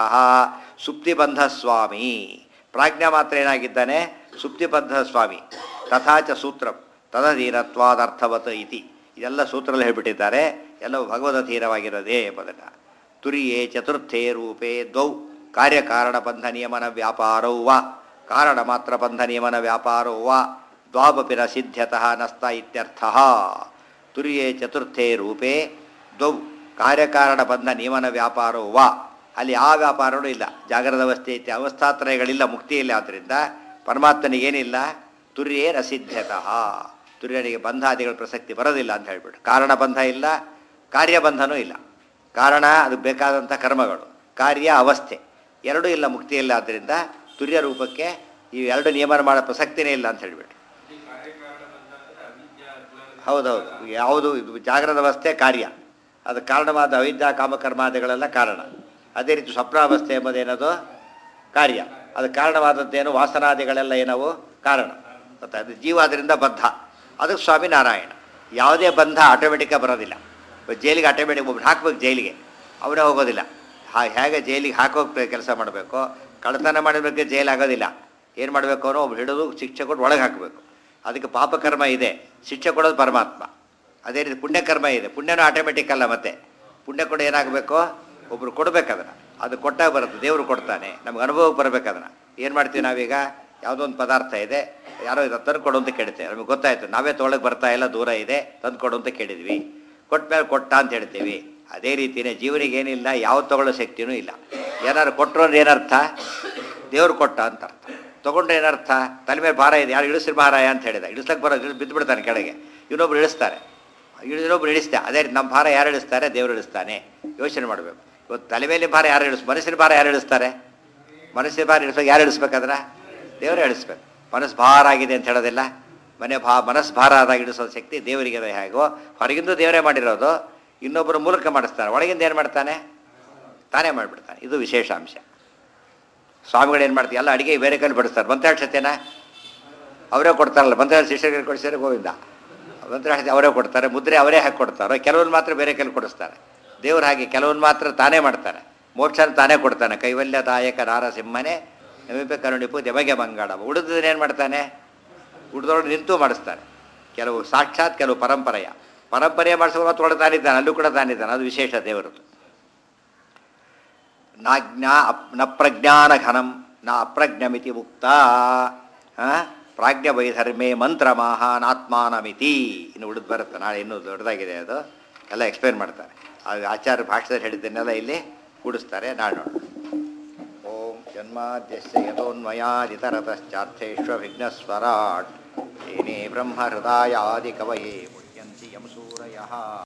ಸುಪ್ತಿಬಂಧಸ್ವಾಮಿ. ಪ್ರಾಜ್ಞ ಮಾತ್ರ ಏನಾಗಿದ್ದಾನೆ? ಸುಪ್ತಿಬಂಧ ಸ್ವಾಮಿ. ತಥಾಚ ಸೂತ್ರಂ ತದಧೀನತ್ವಾದರ್ಥವತ್ ಇತಿ. ಇದೆಲ್ಲ ಸೂತ್ರದಲ್ಲಿ ಹೇಳ್ಬಿಟ್ಟಿದ್ದಾರೆ. ಎಲ್ಲವೂ ಭಗವದಧೀನವಾಗಿರೋದೇ ಎಂಬುದನ್ನು. ತುರಿಯೇ ಚತುರ್ಥೇ ರೂಪೇ ದ್ವೌ ಕಾರ್ಯಕಾರಣ ಬಂಧ ನಿಯಮನ ವ್ಯಾಪಾರೌ ವಾ ಕಾರಣ ಮಾತ್ರ ಬಂಧ ನಿಯಮನ ವ್ಯಾಪಾರೌ ವಾ ದ್ವಾವಪಿನ ಸಿದ್ಧ್ಯತಃ ನಸ್ತ ಇತ್ಯರ್ಥ. ತುರಿಯೇ ಚತುರ್ಥೇ ರೂಪೇ ದ್ವೌ ಕಾರ್ಯಕಾರಣ ಬಂಧ ನಿಯಮನ ವ್ಯಾಪಾರೌ ವಾ, ಅಲ್ಲಿ ಯಾವ ವ್ಯಾಪಾರವೂ ಇಲ್ಲ. ಜಾಗರದ ಅವಸ್ಥೆ ಇತ್ಯ ಅವಸ್ಥಾತ್ರಯಗಳಿಲ್ಲ ಮುಕ್ತಿಯಲ್ಲಿ. ಆದ್ದರಿಂದ ಪರಮಾತ್ಮನಿಗೇನಿಲ್ಲ, ತುರ್ಯೇ ರಸಿದ್ಧ್ಯತಃ, ತುರ್ಯನಿಗೆ ಬಂಧಾದಿಗಳ ಪ್ರಸಕ್ತಿ ಬರೋದಿಲ್ಲ ಅಂತ ಹೇಳ್ಬಿಟ್ಟು. ಕಾರಣ ಬಂಧ ಇಲ್ಲ, ಕಾರ್ಯಬಂಧನೂ ಇಲ್ಲ. ಕಾರಣ ಅದಕ್ಕೆ ಬೇಕಾದಂಥ ಕರ್ಮಗಳು, ಕಾರ್ಯ ಅವಸ್ಥೆ ಎರಡೂ ಇಲ್ಲ ಮುಕ್ತಿಯಲ್ಲಿ. ಆದ್ದರಿಂದ ತುರ್ಯ ರೂಪಕ್ಕೆ ಈ ಎರಡು ನಿಯಮನ ಮಾಡೋ ಪ್ರಸಕ್ತಿನೇ ಇಲ್ಲ ಅಂತ ಹೇಳ್ಬಿಟ್ಟು. ಹೌದೌದು, ಯಾವುದು ಇದು ಜಾಗೃತ ಅವಸ್ಥೆ ಕಾರ್ಯ, ಅದು ಕಾರಣವಾದ ಅವಿದ್ಯಾ ಕಾಮಕರ್ಮಾದಿಗಳೆಲ್ಲ ಕಾರಣ. ಅದೇ ರೀತಿ ಸ್ವಪ್ನಾವಸ್ಥೆ ಎಂಬುದೇನದು ಕಾರ್ಯ, ಅದು ಕಾರಣವಾದದ್ದೇನು ವಾಸನಾದಿಗಳೆಲ್ಲ ಏನವು ಕಾರಣ. ಮತ್ತು ಅದು ಜೀವ ಅದರಿಂದ ಬದ್ಧ, ಅದಕ್ಕೆ ಸ್ವಾಮಿನಾರಾಯಣ. ಯಾವುದೇ ಬಂಧ ಆಟೋಮೆಟಿಕ್ಕಾಗಿ ಬರೋದಿಲ್ಲ. ಜೈಲಿಗೆ ಆಟೋಮೆಟಿಕ್ ಒಬ್ಬರು ಹಾಕ್ಬೇಕು, ಜೈಲಿಗೆ ಅವನೇ ಹೋಗೋದಿಲ್ಲ. ಹಾ ಹೇಗೆ ಜೈಲಿಗೆ ಹಾಕೋಗಿ ಕೆಲಸ ಮಾಡಬೇಕು, ಕಳ್ಳತನ ಮಾಡಬೇಕು, ಜೈಲು ಆಗೋದಿಲ್ಲ. ಏನು ಮಾಡಬೇಕು ಅನ್ನೋ ಒಬ್ರು ಹಿಡಿದು ಶಿಕ್ಷೆ ಕೊಟ್ಟು ಒಳಗೆ ಹಾಕಬೇಕು. ಅದಕ್ಕೆ ಪಾಪಕರ್ಮ ಇದೆ, ಶಿಕ್ಷೆ ಕೊಡೋದು ಪರಮಾತ್ಮ. ಅದೇ ರೀತಿ ಪುಣ್ಯಕರ್ಮ ಇದೆ, ಪುಣ್ಯನೂ ಆಟೋಮೆಟಿಕ್ ಅಲ್ಲ. ಮತ್ತೆ ಪುಣ್ಯ ಕೂಡ ಏನಾಗಬೇಕು, ಒಬ್ರು ಕೊಡಬೇಕು ಅದನ್ನು. ಅದು ಕೊಟ್ಟಾಗ ಬರುತ್ತೆ, ದೇವರು ಕೊಡ್ತಾನೆ, ನಮ್ಗೆ ಅನುಭವಕ್ಕೆ ಬರಬೇಕು. ಅದನ್ನು ಏನು ಮಾಡ್ತೀವಿ ನಾವೀಗ, ಯಾವುದೋ ಒಂದು ಪದಾರ್ಥ ಇದೆ, ಯಾರೋ ಇದು ತಂದು ಕೊಡು ಅಂತ ಕೇಳ್ತೇವೆ. ನಮಗೆ ಗೊತ್ತಾಯಿತು, ನಾವೇ ತೊಗೊಳಕ್ಕೆ ಬರ್ತಾ ಇಲ್ಲ, ದೂರ ಇದೆ, ತಂದು ಕೊಡು ಅಂತ ಕೇಳಿದ್ವಿ. ಕೊಟ್ಟ ಮೇಲೆ ಕೊಟ್ಟ ಅಂತ ಹೇಳ್ತೀವಿ. ಅದೇ ರೀತಿಯೇ ಜೀವನಿಗೆ ಏನಿಲ್ಲ, ಯಾವ ತೊಗೊಳ್ಳೋ ಶಕ್ತಿಯೂ ಇಲ್ಲ. ಏನಾದ್ರು ಕೊಟ್ಟರು ಅಂದ್ರೆ ಏನರ್ಥ, ದೇವ್ರು ಕೊಟ್ಟ ಅಂತ ಅರ್ಥ. ತೊಗೊಂಡ್ರೆ ಏನರ್ಥ, ತಲೆ ಮೇಲೆ ಭಾರ ಇದೆ, ಯಾರು ಇಳಿಸ್ರಿ ಮಹಾರಾಯ ಅಂತ ಹೇಳಿದ, ಇಳಿಸ್ಲಕ್ಕೆ ಬರೋ ಬಿದ್ದು ಬಿಡ್ತಾನೆ ಕೆಳಗೆ, ಇನ್ನೊಬ್ರು ಇಳಿಸ್ತಾರೆ, ಇನ್ನೊಬ್ರು ಇಳಿಸ್ತೆ. ಅದೇ ರೀತಿ ನಮ್ಮ ಭಾರ ಯಾರು ಇಳಿಸ್ತಾರೆ, ದೇವರು ಇಳಿಸ್ತಾನೆ. ಯೋಚನೆ ಮಾಡಬೇಕು. ಇವತ್ತು ತಲೆ ಮೇಲೆ ಭಾರ ಯಾರು ಇಳಿಸ್, ಮನಸ್ಸಿನ ಭಾರ ಯಾರು ಇಳಿಸ್ತಾರೆ, ಮನಸ್ಸಿನ ಭಾರ ಇಳಿಸ್ಬೇಕು, ಯಾರು ಇಳಿಸ್ಬೇಕಾದ್ರೆ ದೇವರೇ ಇಳಿಸ್ಬೇಕು. ಮನಸ್ಸು ಭಾರ ಆಗಿದೆ ಅಂತ ಹೇಳೋದಿಲ್ಲ, ಮನೆ ಭಾ ಮನಸ್ಸು ಭಾರ ಆದಾಗ ಇಳಿಸೋ ಶಕ್ತಿ ದೇವರಿಗೆ ಅದ. ಹೇಗೋ ಹೊರಗಿಂದ ದೇವರೇ ಮಾಡಿರೋದು, ಇನ್ನೊಬ್ಬರ ಮೂಲಕ ಮಾಡಿಸ್ತಾನೆ, ಒಳಗಿಂದ ಏನು ಮಾಡ್ತಾನೆ, ತಾನೇ ಮಾಡಿಬಿಡ್ತಾನೆ. ಇದು ವಿಶೇಷ ಅಂಶ. ಸ್ವಾಮಿಗಳು ಏನು ಮಾಡ್ತೀವಿ, ಎಲ್ಲ ಅಡುಗೆ ಬೇರೆ ಕೈಲಿ ಬಡಿಸ್ತಾರೆ. ಮಂತ್ರಾಕ್ಷತೆನ ಅವರೇ ಕೊಡ್ತಾರಲ್ಲ, ಮಂತ್ರಾಕ್ಷ ಶಿಷ್ಯರಿಗೆ ಕೊಡಿಸಿದ್ರೆ ಗೋವಿಂದ, ಮಂತ್ರಾಕ್ಷತೆ ಅವರೇ ಕೊಡ್ತಾರೆ, ಮುದ್ರೆ ಅವರೇ ಹಾಕಿ ಕೊಡ್ತಾರೆ. ಕೆಲವೊಂದು ಮಾತ್ರ ಬೇರೆ ಕೈಲಿ ಕೊಡಿಸ್ತಾರೆ. ದೇವ್ರು ಹಾಗೆ ಕೆಲವೊಂದು ಮಾತ್ರ ತಾನೇ ಮಾಡ್ತಾನೆ, ಮೋಕ್ಷನ ತಾನೇ ಕೊಡ್ತಾನೆ. ಕೈವಲ್ಯದಾಯಕ ನಾರಸಿಂಹನೇ ನಮಿಪೆ ಕರುಣಿಪು ದೆಮಗೆ ಮಂಗಾಡ. ಉಳಿದದನ್ನ ಏನು ಮಾಡ್ತಾನೆ, ಉಳಿದೊಳಗೆ ನಿಂತು ಮಾಡಿಸ್ತಾನೆ. ಕೆಲವು ಸಾಕ್ಷಾತ್, ಕೆಲವು ಪರಂಪರೆಯ ಪರಂಪರೆಯ ಮಾಡಿಸೋ ಮಾತ್ರ ತಾನಿದ್ದಾನೆ, ಅಲ್ಲೂ ಕೂಡ ತಾನಿದ್ದಾನೆ. ಅದು ವಿಶೇಷ ದೇವರದ್ದು. ನಾಜ್ಞಾ ಅಪ್ ನ ಪ್ರಜ್ಞಾನ ಘನಂ ನ ಅಪ್ರಜ್ಞಮಿತಿ ಮುಕ್ತ ಪ್ರಾಜ್ಞ ವೈಧರ್ಮೇ ಮಂತ್ರಮಾಹ ನಾತ್ಮಾನಮಿತಿ. ಇನ್ನು ಉಳಿದು ಬರುತ್ತೆ, ನಾಳೆ ಇನ್ನೂ ದೊಡ್ಡದಾಗಿದೆ ಅದು, ಎಲ್ಲ ಎಕ್ಸ್ಪ್ಲೇನ್ ಮಾಡ್ತಾರೆ. ಅದು ಆಚಾರ್ಯ ಭಾಷೆದಲ್ಲಿ ಹೇಳಿದ್ದನ್ನೆಲ್ಲ ಇಲ್ಲಿ ಕೂಡಿಸ್ತಾರೆ. ನಾಳೆ ನೋಡೋಣ. ಓಂ ಜನ್ಮಾದ್ಯಸ್ಯ ಯತೋನ್ಮಯಾದಿತರತಶ್ಚಾರ್ಥೇಶ್ವ ವಿಘ್ನಸ್ವರಾಟ್ ಏನೇ ಬ್ರಹ್ಮ ಹೃದಯಾದಿ ಕವಯೇ ಮುಹ್ಯಂತಿ ಯಂ ಸೂರಯಃ.